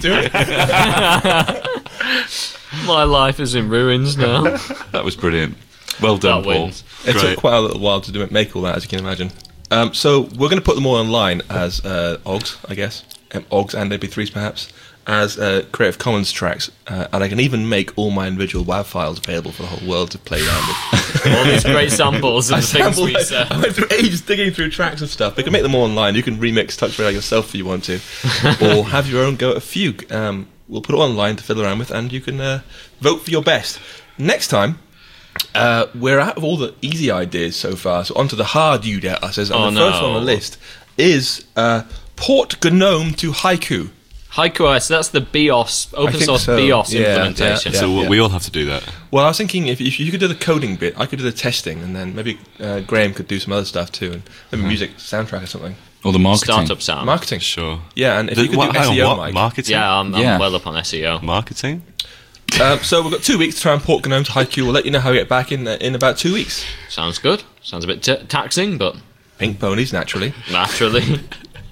B: My life is in ruins now.
D: That was brilliant. Well done,
B: That
D: Paul.
B: wins.
A: It
C: Great.
A: took quite a little while to do it, make all that, as you can imagine. Um, so we're going to put them all online as uh, O Gs, I guess, um, O Gs and M P threes perhaps, as uh, Creative Commons tracks, uh, and I can even make all my individual WAV files available for the whole world to play around with.
B: All these great samples of
A: I,
B: the things
A: sampled-
B: we said.
A: I went through ages digging through tracks and stuff. We can make them all online. You can remix Touch Radar yourself if you want to, or have your own go at a Fugue. Um, we'll put it online to fiddle around with, and you can uh, vote for your best. Next time. Uh, we're out of all the easy ideas so far, so onto the hard you dare us. And
B: Oh,
A: the first
B: no.
A: one on the list is uh, Port GNOME to Haiku.
B: HaikuOS, that's the BIOS, open
A: think
B: source
A: so.
B: BIOS
A: Yeah,
B: implementation.
A: yeah,
C: So
A: yeah.
C: we all have to do that.
A: Well, I was thinking if, if you could do the coding bit, I could do the testing, and then maybe uh, Graham could do some other stuff too, and maybe music soundtrack or something.
D: Or the marketing.
B: Startup sound.
A: Marketing.
C: Sure.
A: Yeah, and if
C: The-
A: you could
C: what-
A: do
C: hang on,
A: S E O,
C: what?
A: Mike.
C: Marketing?
B: Yeah, I'm,
D: Yeah.
B: I'm well up on S E O.
C: Marketing?
A: Um, so we've got two weeks to try and port GNOME to Haiku. We'll let you know how we get back in uh, in about two weeks.
B: Sounds good. Sounds a bit t- taxing, but
A: Pink ponies, naturally.
B: naturally.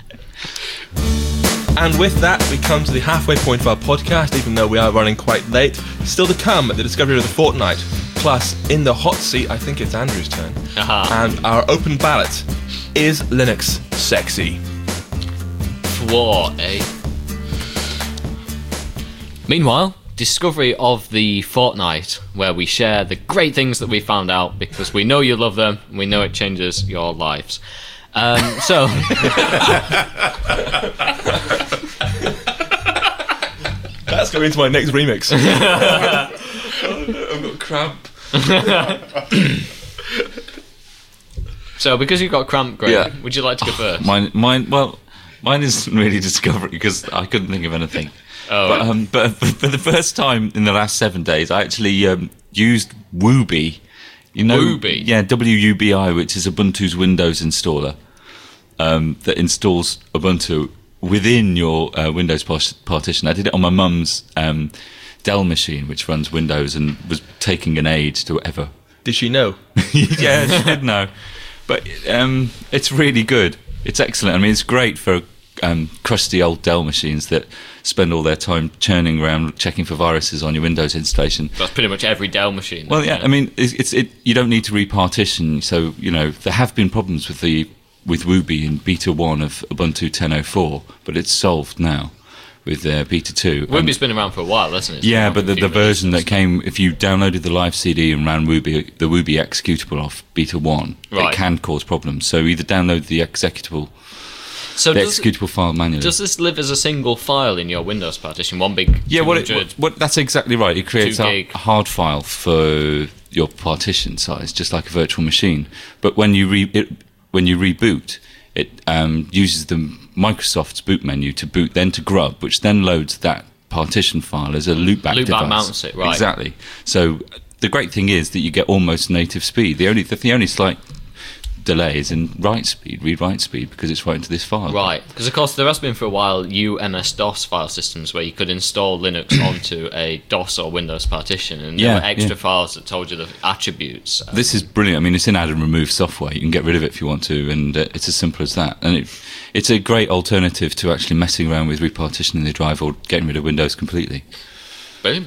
A: And with that, we come to the halfway point of our podcast, even though we are running quite late. Still to come, the discovery of the fortnight. Plus, in the hot seat, I think it's Andrew's turn.
B: Aha.
A: And our open ballot, is Linux sexy?
B: What, eh? Meanwhile, discovery of the fortnight, where we share the great things that we found out because we know you love them and we know it changes your lives. Um, so,
A: That's going into my next remix.
D: I've got cramp.
B: so because you've got cramp, Greg,
D: Yeah.
B: would you like to go first?
D: Mine, mine, well, mine isn't really discovery because I couldn't think of anything.
B: Oh.
D: But, um, but for the first time in the last seven days, I actually um, used Woobi. You know,
B: Woobi?
D: Yeah, W U B I, which is Ubuntu's Windows installer um, that installs Ubuntu within your uh, Windows part- partition. I did it on my mum's um, Dell machine, which runs Windows, and was taking an age to ever.
A: Did she know?
D: Yeah, she did know. But um, it's really good. It's excellent. I mean, it's great for um, crusty old Dell machines that spend all their time churning around checking for viruses on your Windows installation.
B: That's pretty much every Dell machine.
D: Well,
B: isn't
D: yeah,
B: it?
D: I mean, it's, it's it. You don't need to repartition. So you know there have been problems with the with Woobi in beta one of Ubuntu ten oh four, but it's solved now with uh, beta two.
B: Woobi's been around for a while, hasn't it? It's
D: Yeah,
B: been
D: but
B: around
D: the,
B: for a
D: the
B: few
D: version that
B: releases.
D: came, if you downloaded the live C D and ran Woobi, the Woobi executable off beta one,
B: Right.
D: it can cause problems. So either download the executable,
B: So
D: the
B: does,
D: executable file manually.
B: does this live as a single file in your Windows partition? One big
D: yeah, what, it,
B: two hundred
D: what, what that's exactly right. It creates
B: two
D: a
B: gig.
D: hard file for your partition size, just like a virtual machine. But when you re, it, when you reboot, it um, uses the Microsoft's boot menu to boot, then to Grub, which then loads that partition file as a loopback
B: Loopback
D: device.
B: mounts it, right.
D: Exactly. So the great thing is that you get almost native speed. The only the, the only slight delay is in write speed, read-write speed, because it's right into this file.
B: Right, because of course there has been for a while U M S DOS file systems where you could install Linux onto a DOS or Windows partition, and there
D: Yeah,
B: were extra
D: yeah.
B: files that told you the attributes. Uh,
D: This is brilliant. I mean, it's in add and remove software. You can get rid of it if you want to, and uh, it's as simple as that. And it, it's a great alternative to actually messing around with repartitioning the drive or getting rid of Windows completely.
B: Boom.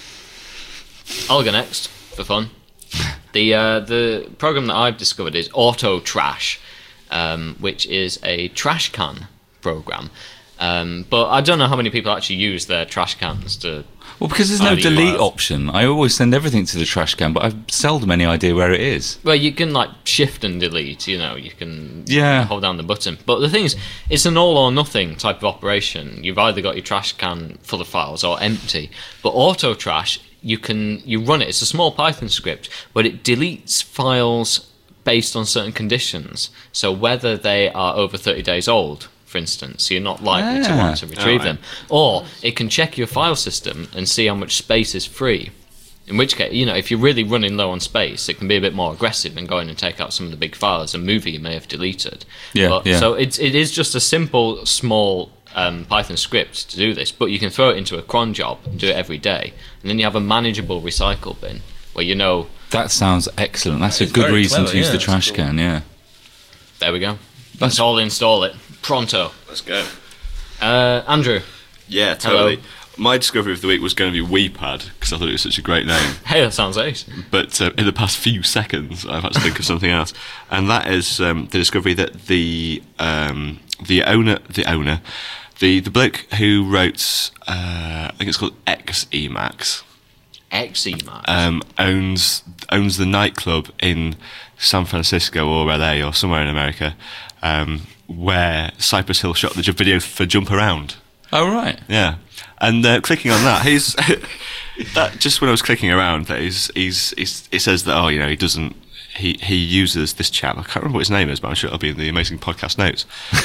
B: I'll go next for fun. The uh, the program that I've discovered is Auto Trash, um, which is a trash can program. Um, but I don't know how many people actually use their trash cans to
D: Well, because there's no
B: Highly
D: delete
B: wild.
D: option. I always send everything to the trash can, but I've seldom any idea where it is.
B: Well, you can like shift and delete, you know, you can
D: Yeah.
B: hold down the button. But the thing is, it's an all or nothing type of operation. You've either got your trash can full of files or empty. But auto trash, you can you run it. It's a small Python script, but it deletes files based on certain conditions. So whether they are over thirty days old, for instance, you're not likely to
D: Ah.
B: want to retrieve
C: Alright.
B: them. Or it can check your file system and see how much space is free. In which case, you know, if you're really running low on space, it can be a bit more aggressive and go in and take out some of the big files, a movie you may have deleted.
D: Yeah,
B: But-
D: yeah.
B: So it's, it is just a simple, small um, Python script to do this, but you can throw it into a cron job and do it every day. And then you have a manageable recycle bin where you know,
D: That sounds excellent. That's a
A: It's
D: good
A: very
D: reason
A: clever,
D: to use
A: yeah,
D: the
A: it's
D: trash
A: cool.
D: can, yeah.
B: there we go. Let's all install it. Pronto.
C: Let's go.
B: Uh, Andrew,
C: Yeah,
B: Hello.
C: totally. My discovery of the week was going to be WePad because I thought it was such a great name.
B: hey, that sounds ace.
C: But uh, in the past few seconds, I've had to think of something else, and that is um, the discovery that the um, the owner, the owner, the the bloke who wrote, uh, I think it's called X Emacs,
B: X E M A.
C: um, owns owns the nightclub in San Francisco or L A or somewhere in America, um, where Cypress Hill shot the ju- video for Jump Around.
D: Oh, right.
C: Yeah, and uh, clicking on that, he's that just when I was clicking around, that he's he's, he's it says that oh, you know, he doesn't he he uses this chap. I can't remember what his name is, but I'm sure it'll be in the amazing podcast notes.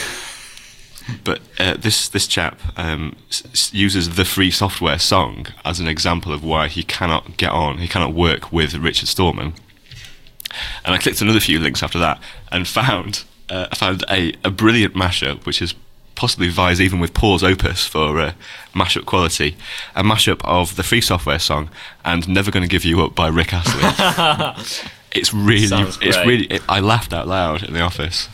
C: But uh, this this chap um, s- s- uses the free software song as an example of why he cannot get on, he cannot work with Richard Stallman. And I clicked another few links after that and found uh, I found a, a brilliant mashup, which is possibly vies even with Paul's Opus for uh, mashup quality. A mashup of the free software song and "Never Gonna Give You Up" by Rick Astley. It's really,
B: Sounds
C: it's
B: great.
C: really. It, I laughed out loud in the office.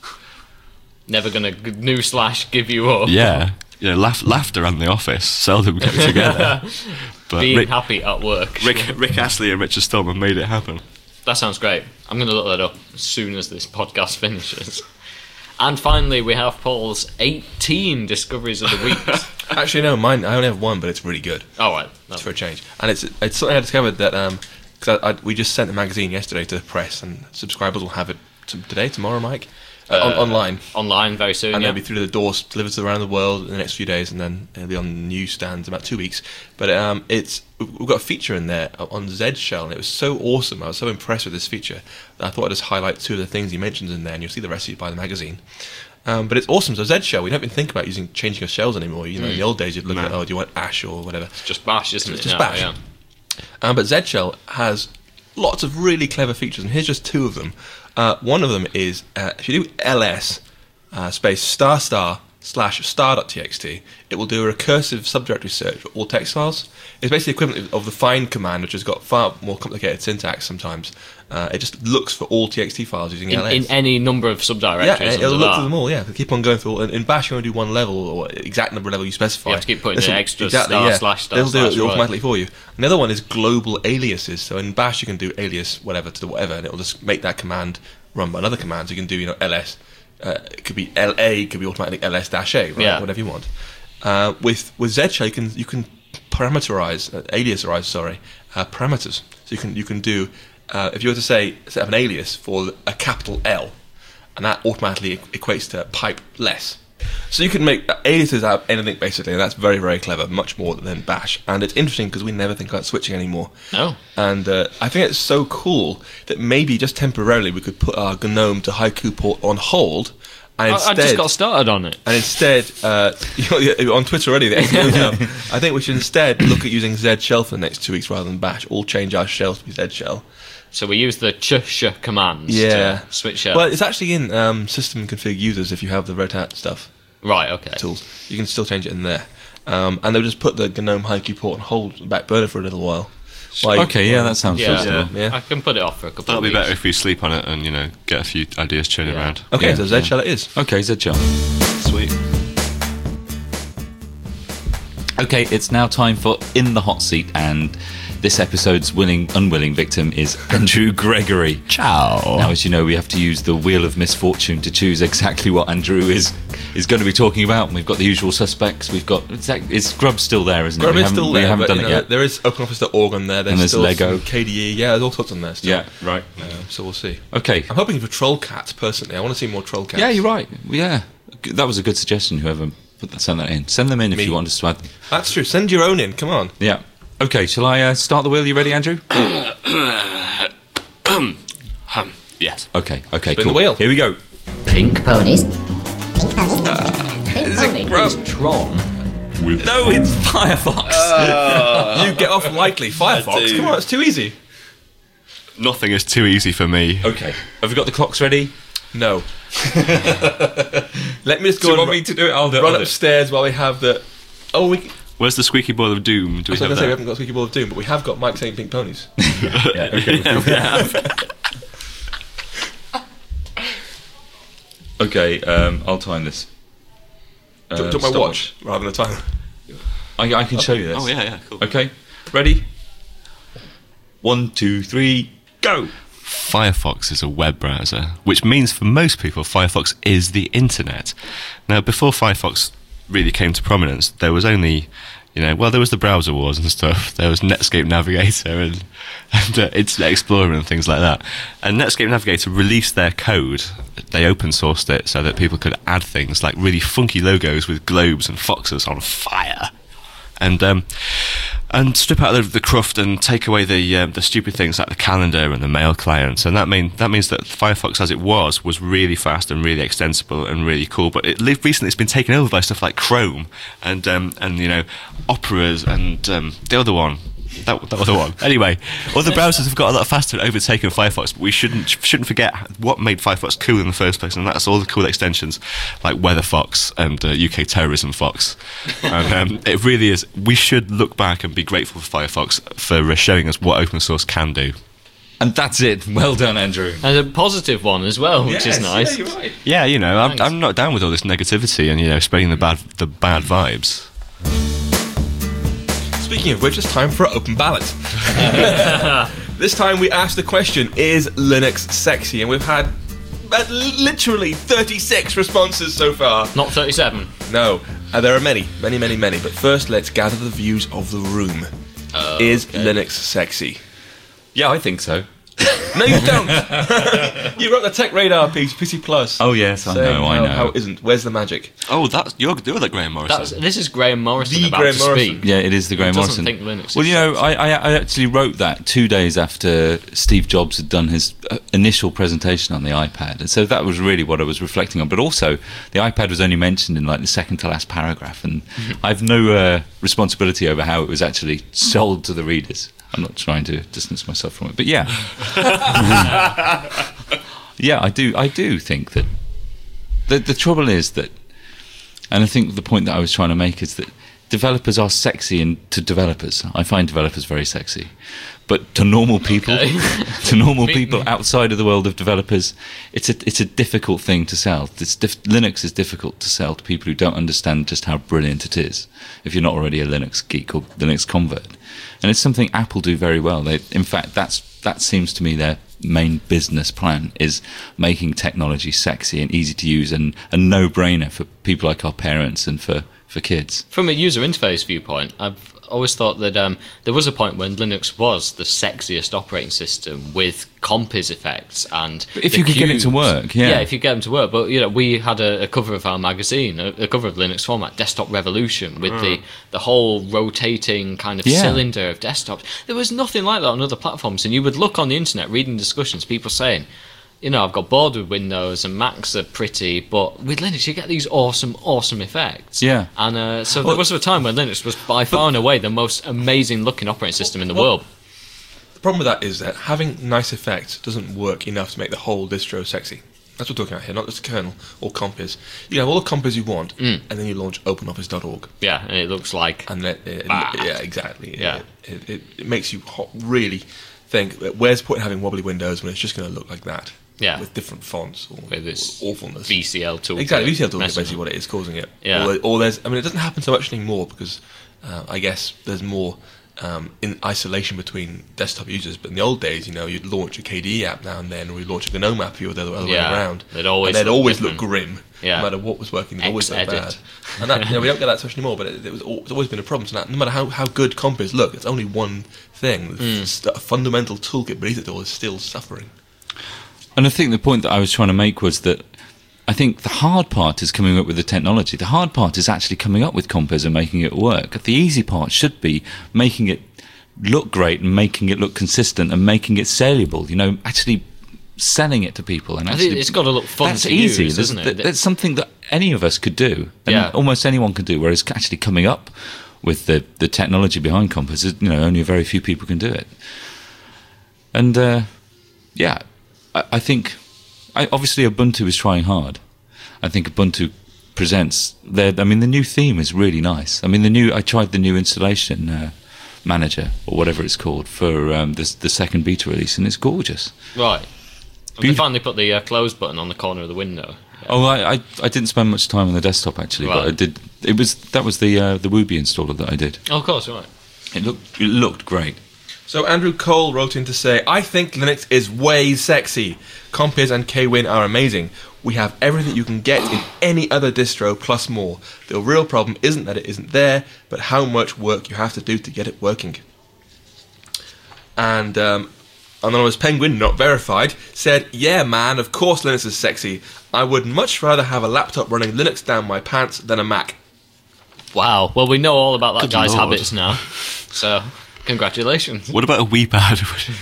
B: Never gonna g- new slash give you up.
C: Yeah, you know, laugh, laughter around the office seldom go together. But
B: Being
C: Rick,
B: happy at work.
C: Rick, Rick Astley and Richard Stallman made it happen.
B: That sounds great. I'm going to look that up as soon as this podcast finishes. And finally, we have Paul's eighteen discoveries of the week.
A: Actually, no, mine. I only have one, but it's really good.
B: All right.
A: It's for a change, and it's it's something I discovered that um because I, I, we just sent the magazine yesterday to the press, and subscribers will have it t- today, tomorrow, Mike, uh, on,
B: Uh,
A: online,
B: Online very soon.
A: and
B: yeah.
A: they'll be through to the doors, delivered to around the world in the next few days, and then it'll be on newsstands in about two weeks. But um, it's we've got a feature in there on Z Shell, and it was so awesome. I was so impressed with this feature that I thought I'd just highlight two of the things he mentions in there, and you'll see the rest of it by the magazine. Um, but it's awesome. So Z Shell, we don't even think about using changing your shells anymore. You know, in the old days, you'd look
C: No.
A: at, oh, do you want Ash or whatever.
B: Just bash, isn't
A: It's
B: it?
A: just
B: now,
A: bash.
B: Yeah.
A: Um, but Z Shell has lots of really clever features, and here's just two of them. Uh, one of them is uh, if you do ls uh, space star star slash star.txt, it will do a recursive subdirectory search for all text files. It's basically the equivalent of the find command, which has got far more complicated syntax sometimes. Uh, it just looks for all txt files using
B: In,
A: ls.
B: in any number of subdirectories.
A: Yeah, it'll
B: under
A: look
B: that.
A: for them all. Yeah, it'll keep on going through. In, in Bash, you only do one level or exact number of level you specify.
B: You have to keep putting
A: This
B: the
A: will-
B: extra star slash star
A: They'll do
B: slash,
A: it
B: right.
A: automatically for you. And the other one is global aliases. So in Bash, you can do alias whatever to the whatever, and it'll just make that command run by another command. So you can do you know ls. Uh, it could be L A, it could be automatically ls dash a, right?
B: Yeah.
A: Whatever you want. Uh, with with Z Shell, you can you can parameterize, uh, aliasize, sorry, uh, parameters. So you can you can do uh, if you were to say set up an alias for a capital L, and that automatically equates to pipe less. So you can make aliases out of anything basically, and that's very very clever, much more than Bash. And it's interesting because we never think about switching anymore.
B: Oh.
A: And uh, I think it's so cool that maybe just temporarily we could put our GNOME to Haiku port on hold. And
B: I,
A: instead,
B: I just got started on it.
A: and instead, uh, you know, on Twitter already, the I think we should instead look at using Z Shell for the next two weeks rather than Bash. All change our shells to be Z Shell.
B: So we use the ch sh commands
A: Yeah.
B: to switch it.
A: Well, it's actually in um, system config users if you have the Red Hat stuff
B: right, okay.
A: tools. You can still change it in there. Um, and they'll just put the GNOME Haiku port on hold, back burner for a little while. While you-
D: Okay, yeah, that sounds
B: Yeah.
D: sensible.
A: Yeah.
B: I can put it off for a couple
C: That'll
B: of
C: be
B: weeks.
C: better if we sleep on it and you know get a few ideas churning
B: Yeah.
C: around.
A: Okay,
D: Yeah,
A: so Z
D: yeah.
A: Shell it is.
D: Okay, Z Shell.
C: Sweet.
D: Okay, it's now time for In the Hot Seat, and This episode's willing, unwilling victim is Andrew Gregory.
C: Ciao.
D: Now, as you know, we have to use the wheel of misfortune to choose exactly what Andrew is is going to be talking about. And we've got the usual suspects. We've got exact, is Grub still there, isn't
A: Grub
D: it? We
A: is still
D: we
A: there,
D: haven't
A: but
D: done
A: you
D: it
A: know,
D: yet.
A: there is open office dot org on there. There's,
D: And there's
A: still
D: Lego.
A: some K D E. Yeah, there's all sorts on there still.
D: Yeah, right.
A: Um, so we'll see.
D: Okay.
A: I'm hoping for troll cats. Personally, I want to see more troll cats.
D: Yeah, you're right. Yeah, that was a good suggestion. Whoever put that, send that in, send them in if
A: Me.
D: you want us to add them.
A: That's true. Send your own in. Come on.
D: Yeah. Okay. Shall I uh, start the wheel? You ready, Andrew?
C: Um, yes.
D: Okay. Okay.
A: Spin
D: cool.
A: the wheel.
D: Here we go.
G: Pink ponies. Pink ponies. Pink pony
D: Grub?
G: is Tron.
D: No, it's Firefox.
A: You get off lightly. Firefox. Come on, it's too easy.
C: Nothing is too easy for me.
D: Okay. Have we got the clocks ready?
A: No. Let me just
D: Do
A: go
D: you
A: and
D: want me to do it? I'll do it.
A: run
D: I'll do it.
A: upstairs while we have the. Oh, we. I
C: Where's the squeaky ball of doom? Do we
A: was
C: have
A: going to say we
C: that?
A: haven't got Squeaky Ball of Doom, but we have got Mike saying pink ponies.
D: Yeah, okay. Okay, um, I'll time this. Uh,
A: Took took my
D: stop
A: watch rather than a timer.
D: I, I can show you this.
C: Oh yeah, yeah, cool.
D: Okay, ready? One, two, three, go!
C: Firefox is a web browser, which means for most people Firefox is the internet. Now, before Firefox really came to prominence, there was only, you know, well, there was the browser wars and stuff. There was Netscape Navigator and, and uh, Internet Explorer and things like that. And Netscape Navigator released their code. They open sourced it so that people could add things like really funky logos with globes and foxes on fire. And um, and strip out the, the cruft and take away the um, the stupid things like the calendar and the mail clients. And that mean that means that Firefox, as it was, was really fast and really extensible and really cool. But it recently it's been taken over by stuff like Chrome and um, and you know Operas and um, the other one. That, that other one. Anyway, other browsers have got a lot faster and overtaken Firefox, but we shouldn't shouldn't forget what made Firefox cool in the first place, and that's all the cool extensions like WeatherFox and uh, U K Terrorism Fox. And um, it really is. We should look back and be grateful for Firefox for uh, showing us what open source can do.
D: And that's it. Well done, Andrew.
B: And a positive one as well, which is nice.
D: Yeah, you're right.
C: Yeah, you know, I'm,
B: Thanks.
C: I'm not down with all this negativity and you know spreading the bad the bad vibes.
A: Speaking of which, it's time for an open ballot. This time we asked the question, is Linux sexy? And we've had uh, literally thirty-six responses so far.
B: Not thirty-seven.
A: No, uh, there are many, many, many, many. But first, let's gather the views of the room. Is Linux sexy?
D: Yeah, I think so.
A: No, you don't. You wrote the Tech Radar piece, P C Plus.
D: Oh, yes, I
A: saying
D: know, I
A: how,
D: know.
A: How it isn't. Where's the magic?
C: Oh, that's you're you're like Graham Morrison.
B: That's, this is Graham Morrison
A: The
B: about
A: Graham
B: to
A: Morrison.
B: speak.
D: Yeah, it is the Graham
B: Who doesn't
D: Morrison.
B: think Linux
D: well,
B: is
D: you know,
B: sexy?
D: I, I, I actually wrote that two days after Steve Jobs had done his uh, initial presentation on the iPad, and so that was really what I was reflecting on. But also, the iPad was only mentioned in like the second to last paragraph, and I have no uh, responsibility over how it was actually sold to the readers. I'm not trying to distance myself from it, but yeah, yeah, I do. I do think that the the trouble is that, and I think the point that I was trying to make is that developers are sexy and to developers. I find developers very sexy. But to normal people,
B: Okay.
D: to normal
B: Me-
D: people outside of the world of developers, it's a it's a difficult thing to sell. It's diff- Linux is difficult to sell to people who don't understand just how brilliant it is. If you're not already a Linux geek or Linux convert, and it's something Apple do very well. They, in fact, that's that seems to me their main business plan is making technology sexy and easy to use and a no-brainer for people like our parents and for, for kids.
B: From a user interface viewpoint, I've always thought that um, there was a point when Linux was the sexiest operating system with Compiz effects and
D: If
B: the
D: you could get it to
B: cubes.
D: work, yeah.
B: yeah, if you get them to work. But you know, we had a, a cover of our magazine, a, a cover of Linux format, Desktop Revolution, with the the whole rotating kind of
D: Yeah.
B: cylinder of desktops. There was nothing like that on other platforms, and you would look on the internet, reading discussions, people saying, you know, I've got bored with Windows and Macs are pretty, but with Linux you get these awesome, awesome effects.
D: Yeah.
B: And uh, so there was a time when Linux was by far and away the most amazing looking operating system in the
A: Well-
B: world.
A: The problem with that is that having nice effects doesn't work enough to make the whole distro sexy. That's what we're talking about here, not just the kernel or Compiz. You can have all the Compiz you want, and then you launch open office dot org.
B: Yeah, and it looks like
A: And then, uh,
B: Ah.
A: yeah, exactly.
B: Yeah.
A: It, it, it makes you ho- really think, that where's the point in having wobbly windows when it's just going to look like that?
B: Yeah.
A: With different fonts or,
B: with this
A: or awfulness.
B: V C L tool.
A: Exactly, V C L tool is
B: messing
A: basically
B: with.
A: what it is causing it.
B: Yeah.
A: Or, or there's, I mean, it doesn't happen so much anymore because uh, I guess there's more um, in isolation between desktop users. But in the old days, you know, you'd launch a K D E app now and then, or you'd launch a GNOME app, or the other way
B: Yeah,
A: around.
B: they'd always
A: and they'd
B: look
A: always look
B: different.
A: grim.
B: Yeah.
A: No matter what was working, they'd always look
B: X-edit.
A: bad. And that, you know, we don't get that touch anymore, but it, it was al- it's always been a problem. So that, no matter how, how good comp is, look, it's only one thing.
B: Hmm.
A: It's a fundamental toolkit beneath it all is still suffering.
D: And I think the point that I was trying to make was that I think the hard part is coming up with the technology. The hard part is actually coming up with Compos and making it work. The easy part should be making it look great and making it look consistent and making it saleable. You know, actually selling it to people. And
B: I
D: actually,
B: think it's got to look fun
D: that's
B: to
D: easy.
B: use,
D: There's-
B: isn't
D: th-
B: it?
D: That's something that any of us could do, and
B: Yeah.
D: almost anyone could do. Whereas actually coming up with the the technology behind Compos, is, you know, only a very few people can do it. And uh, yeah, I, I think I, obviously Ubuntu is trying hard. I think Ubuntu presents their. I mean, the new theme is really nice. I mean, the new. I tried the new installation uh, manager or whatever it's called for um, the the second beta release, and it's gorgeous.
B: Right. They
D: Beautiful.
B: finally put the uh, close button on the corner of the window.
D: Oh, I, I I didn't spend much time on the desktop actually, but
B: Right.
D: I did. It was that was the uh, the Woobi installer that I did.
B: Oh, of course, right.
D: It looked it looked great.
A: So Andrew Cole wrote in to say, I think Linux is way sexy. Compos and Kwin are amazing. We have everything you can get in any other distro plus more. The real problem isn't that it isn't there, but how much work you have to do to get it working. And um, Anonymous Penguin, not verified, said, yeah man, of course Linux is sexy. I would much rather have a laptop running Linux down my pants than a Mac.
B: Wow. Well, we know all about that
C: Good
B: guy's
C: Lord.
B: habits now. So, congratulations.
C: What about a WePad?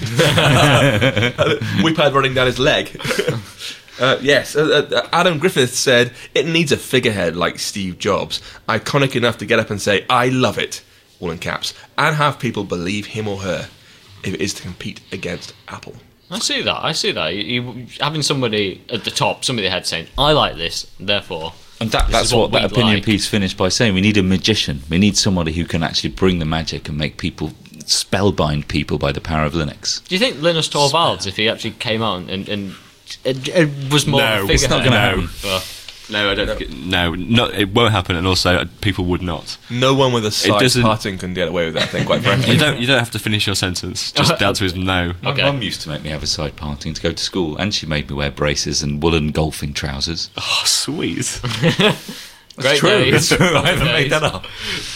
A: WePad running down his leg. uh, yes, uh, uh, Adam Griffith said, it needs a figurehead like Steve Jobs, iconic enough to get up and say, I love it, all in caps, and have people believe him or her, if it is to compete against Apple.
B: I see that. I see that. You, you, having somebody at the top, somebody at the head saying, I like this, therefore...
D: And that,
B: This
D: that's
B: is
D: what,
B: what
D: that
B: we'd
D: opinion
B: like.
D: piece finished by saying. We need a magician. We need somebody who can actually bring the magic and make people spellbind people by the power of Linux.
B: Do you think Linus Torvalds, if he actually came out and, and it, it was more
C: No,
B: of a
C: it's
B: figurehead?
D: not gonna happen.
B: But-
C: No, I don't. Think it, no, no, it won't happen, and also uh, people would not.
A: No one with a side
C: doesn't-
A: parting can get away with that thing, quite frankly.
C: You don't. You don't have to finish your sentence. Just the answer is no.
D: My
B: Okay.
D: mum used to make me have a side parting to go to school, and she made me wear braces and woolen golfing trousers.
C: Oh, sweet.
B: Great
D: true.
B: days.
D: It's true. I haven't
B: Great
D: made
B: days.
D: that up.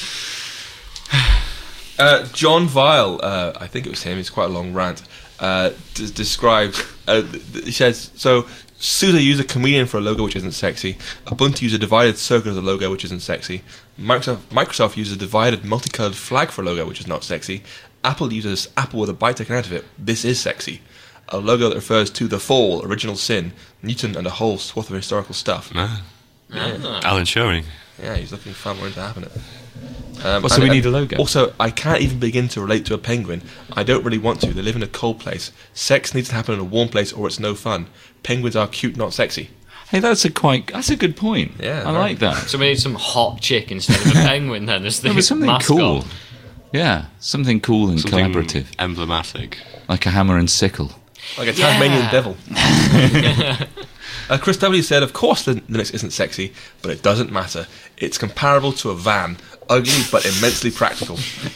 A: Uh, John Vile, uh, I think it was him, it's quite a long rant, uh, d- described, uh, th- th- he says, so SUSE use a chameleon for a logo which isn't sexy, Ubuntu use a divided circle as a logo which isn't sexy, Microsoft, Microsoft uses a divided multicolored flag for a logo which is not sexy, Apple uses Apple with a byte taken out of it, this is sexy, a logo that refers to the fall, original sin, Newton and a whole swath of historical stuff.
C: No. Alan Turing.
A: Yeah, he's looking far more into having it. Um,
D: Well, so
A: and-
D: we
A: and
D: need a logo.
A: Also, I can't even begin to relate to a penguin. I don't really want to. They live in a cold place. Sex needs to happen in a warm place, or it's no fun. Penguins are cute, not sexy.
D: Hey, that's a quite. That's a good point.
A: Yeah,
D: I
A: very-
D: like that.
B: So we need some hot chick instead of a penguin then as the
D: No, but something
B: mascot.
D: cool. Yeah, something cool and
C: Something
D: collaborative,
C: emblematic.
D: like a hammer and sickle.
A: Like a Tasmanian
B: Yeah.
A: devil. uh, Chris W. said, of course Lin- Linux isn't sexy, but it doesn't matter. It's comparable to a van. Ugly, but immensely practical.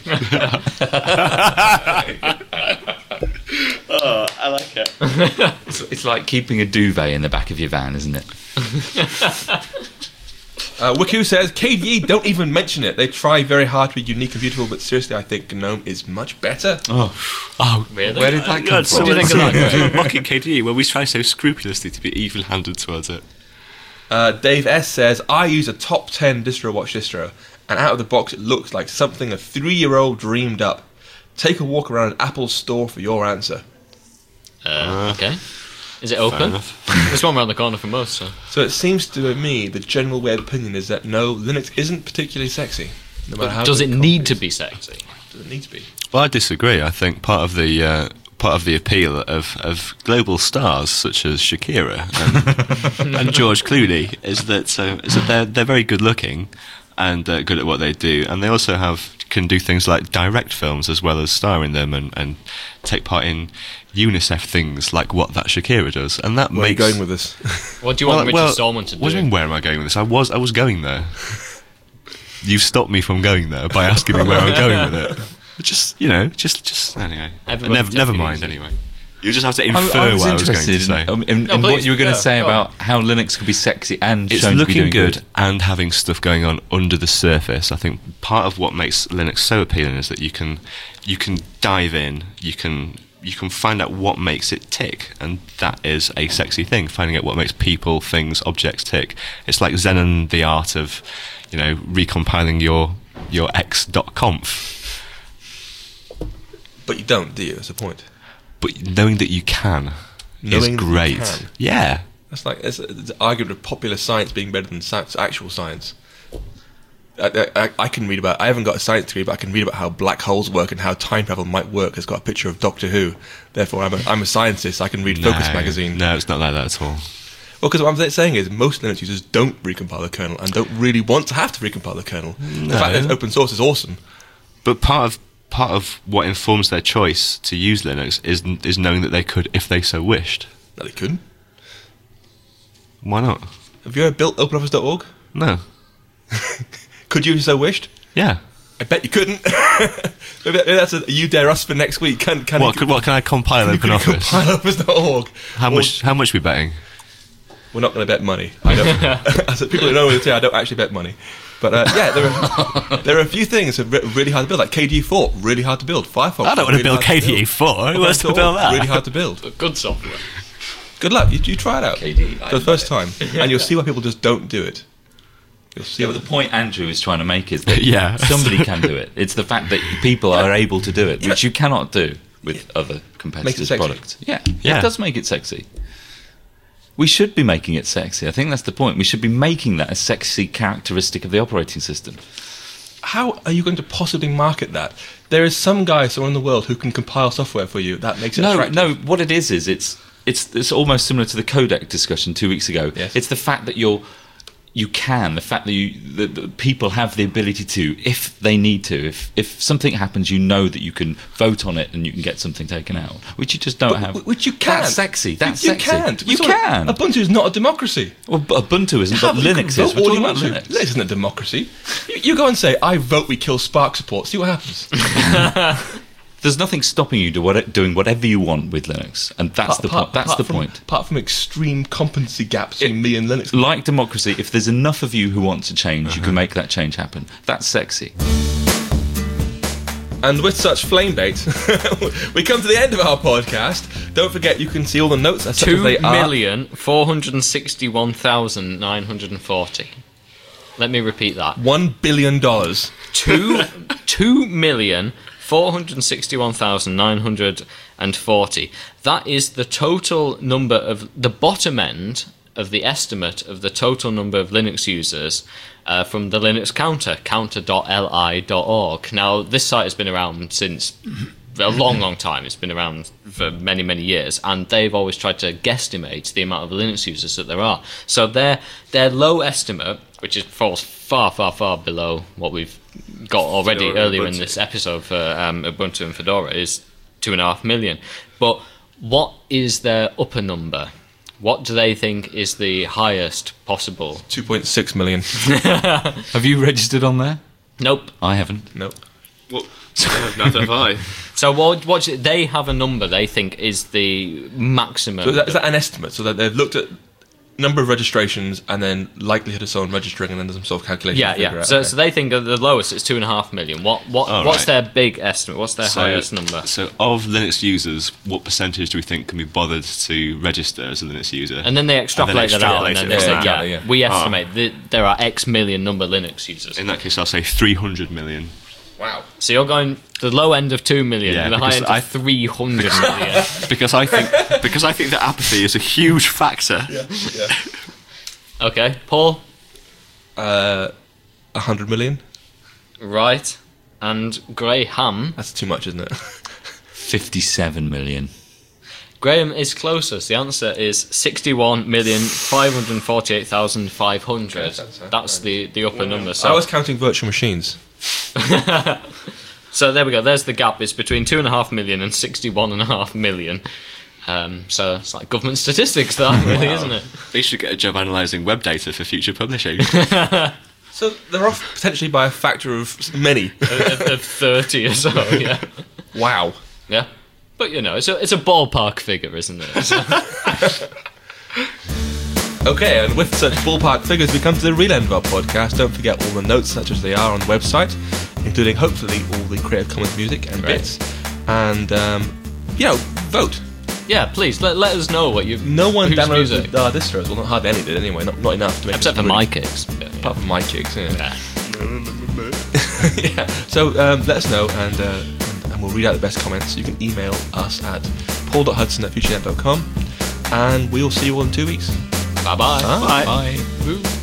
C: Oh, I like it.
D: It's, it's like keeping a duvet in the back of your van, isn't it?
A: Uh, Wiku says, K D E, don't even mention it. They try very hard to be unique and beautiful, but seriously, I think GNOME is much better.
D: Oh,
C: Oh,
B: Really?
D: where did that come
C: God,
D: from?
B: What do you think of that, Greg?
C: someone mocking K D E when we try so scrupulously to be even-handed towards it.
A: Uh, Dave S says, I use a top ten distro watch distro, and out of the box it looks like something a three-year-old dreamed up. Take a walk around an Apple store for your answer.
B: Uh, okay. Is it open?
C: enough.
B: There's one around the corner from us. So.
A: So it seems to me the general way of opinion is that no, Linux isn't particularly sexy. No matter how
B: Does
A: good
B: it
A: the
B: need
A: comp
B: to
A: is.
B: be sexy?
A: Does it need to be?
C: Well, I disagree. I think part of the uh, part of the appeal of, of global stars such as Shakira and, and George Clooney is that uh, is that they're they're very good looking and uh, good at what they do, and they also have can do things like direct films as well as star in them and, and take part in UNICEF things like what that Shakira does, and that
A: Where are you
C: makes
A: going with this?
B: What do you want Richard Stallman to do?
C: What do you mean? Where am I going with this? I was I was going there. You stopped me from going there by asking me where I'm going with it. Just you know, just just anyway.
B: Everybody
C: Never,
B: take
C: never
B: it
C: mind.
B: easy.
C: Anyway, you just have to
D: I,
C: infer
D: I was
C: what I was going
D: interested
C: to say.
D: in, um, in,
A: No,
D: in what
A: please,
D: you were going to
A: yeah,
D: say
A: go
D: about how Linux could be sexy and
C: It's
D: shown to be
C: looking
D: doing
C: good,
D: good.
C: and having stuff going on under the surface. I think part of what makes Linux so appealing is that you can you can dive in, you can you can find out what makes it tick, and that is a sexy thing. Finding out what makes people, things, objects tick. It's like Zen and the art of, you know, recompiling your your x dot conf.
A: But you don't, do you? That's the point.
C: But knowing that you can
A: Knowing
C: is
A: that you
C: great.
A: can.
C: Yeah.
A: That's like it's, it's an argument of popular science being better than science, actual science. I, I, I can read about. I haven't got a science degree, but I can read about how black holes work and how time travel might work. It's got a picture of Doctor Who. Therefore, I'm a, I'm a scientist. I can read Focus
C: No,
A: magazine.
C: No, it's not like that at all.
A: Well, because what I'm saying is most Linux users don't recompile the kernel and don't really want to have to recompile the kernel. The fact that it's open source is awesome.
C: But part of part of what informs their choice to use Linux is is knowing that they could, if they so wished.
A: No, they couldn't.
C: Why not?
A: Have you ever built OpenOffice dot org?
C: No.
A: Could you if you so wished?
C: Yeah.
A: I bet you couldn't. maybe, maybe that's a you dare us for next week. Can, can
C: What
A: you,
C: could, what can I compile
A: can you
C: OpenOffice?
A: compile OpenOffice dot org?
C: How
A: Or-
C: much? How much are we betting?
A: We're not going to bet money. I don't. As people who know me say, I don't actually bet money. But uh, yeah, there are there are a few things that are re- really hard to build, like K D E four, really hard to build. Firefox.
C: I don't want
A: really
C: to build
A: hard
C: K D E four. Who wants to build that?
A: Really hard to build.
B: Good software.
A: Good luck. You, you try it out
D: K D E,
A: for the first time, and you'll see why people just don't do it. You'll see.
D: Yeah, but the point Andrew is trying to make is that
C: Yeah.
D: somebody can do it. It's the fact that people are able to do it, which you cannot do with other competitors'
A: sexy.
D: products. Yeah,
C: Yeah.
D: it does make it sexy. We should be making it sexy. I think that's the point. We should be making that a sexy characteristic of the operating system.
A: How are you going to possibly market that? There is some guy somewhere in the world who can compile software for you. That makes it
D: No,
A: attractive.
D: no. What it is is it's it's it's almost similar to the codec discussion two weeks ago.
A: Yes.
D: It's the fact that you're you can the fact that you that that people have the ability to, if they need to, if if something happens, you know that you can vote on it and you can get something taken out, which you just don't
A: But-
D: have.
A: Which you can't.
D: That's sexy. That's
A: you,
D: sexy.
A: You can't.
D: You
A: Sorry,
D: can.
A: Ubuntu is not a democracy.
D: Well, but Ubuntu isn't, but
A: How- you
D: Linux
A: can
D: is.
A: vote
D: We're
A: all
D: talking
A: you
D: about
A: want to.
D: Linux.
A: This isn't a democracy. You, you go and say, I vote we kill Spark support. See what happens.
D: There's nothing stopping you do what, doing whatever you want with Linux, and that's the point. That's the
A: from,
D: point.
A: Apart from extreme competency gaps between me and Linux.
D: Like democracy, if there's enough of you who want to change, you can make that change happen. That's sexy.
A: And with such flame bait, we come to the end of our podcast. Don't forget, you can see all the notes as such as
B: Two
A: they are.
B: million four hundred sixty-one thousand nine hundred and forty. Let me repeat that.
A: One billion dollars.
B: Two two million four hundred sixty-one thousand nine hundred and forty. That is the total number of the bottom end of the estimate of the total number of Linux users uh, from the Linux Counter, counter dot L I dot org. Now, this site has been around since a long, long time. It's been around for many, many years, and they've always tried to guesstimate the amount of Linux users that there are. So their their low estimate, which is falls far, far, far below what we've got already
A: Fedora,
B: earlier in
A: Ubuntu.
B: this episode for um, Ubuntu and Fedora, is two and a half million. But what is their upper number? What do they think is the highest possible?
A: two point six million.
D: Have you registered on there?
B: Nope.
D: I haven't.
A: Nope.
C: Well, neither have I.
B: So what? What do- they have a number they think is the maximum.
A: So is that, is that an estimate? So that they've looked at number of registrations and then likelihood of someone registering, and then there's some sort of calculation.
B: yeah,
A: to figure
B: yeah.
A: out.
B: So,
A: Okay.
B: so they think that the lowest is two and a half million. What? What?
C: Oh,
B: what's
C: right.
B: their big estimate? What's their
C: So-
B: highest number?
C: So, of Linux users, what percentage do we think can be bothered to register as a Linux user?
B: And then they extrapolate that out, and
C: extrapolate
B: then
C: it
B: they
C: from
B: say,
C: that.
B: yeah,
A: Yeah, yeah.
B: we estimate that there are X million number Linux users.
C: In that case, I'll say three hundred million.
A: wow.
B: So you're going the low end of two million,
C: Yeah,
B: and the high
C: because
B: end
C: I-
B: of three hundred million.
C: Because I think because I think that apathy is a huge factor.
A: Yeah. Yeah.
B: Okay, Paul.
A: Uh, a hundred million.
B: Right. And Graham.
A: That's too much, isn't it?
D: Fifty-seven million.
B: Graham is closest. The answer is sixty-one million five hundred forty-eight thousand five hundred.
A: that's- that's-
B: That's the, the upper number.
A: I
B: So,
A: was counting virtual machines.
B: so there we go. There's the gap. It's between two and a half million and sixty-one and a half million. Um, so it's like government statistics, that really, isn't it?
C: They should get a job analysing web data for future publishing.
A: So they're off potentially by a factor of many.
B: of, of thirty or so, yeah.
A: Wow.
B: Yeah. But, you know, it's a, it's a ballpark figure, isn't it? So.
A: Okay, and with such ballpark figures, we come to the real end of our podcast. Don't forget all the notes, such as they are on the website, including, hopefully, all the Creative Commons music and
B: Great.
A: bits. And, um, you know, vote.
B: Yeah, please, let, let us know what you've...
A: No one
B: whose
A: downloaded
B: music.
A: our distros. Well, not hardly any did anyway. Not, not enough to make
B: Except
A: us
B: for
A: really-
B: my kicks. Yeah, yeah.
A: Apart from my kicks, yeah.
B: Yeah.
A: Yeah. So um, let us know, and, uh, and and we'll read out the best comments. You can email us at paul dot hudson at futurenet dot com, and we'll see you all in two weeks.
B: Bye-bye.
A: Bye.
B: Bye. Bye.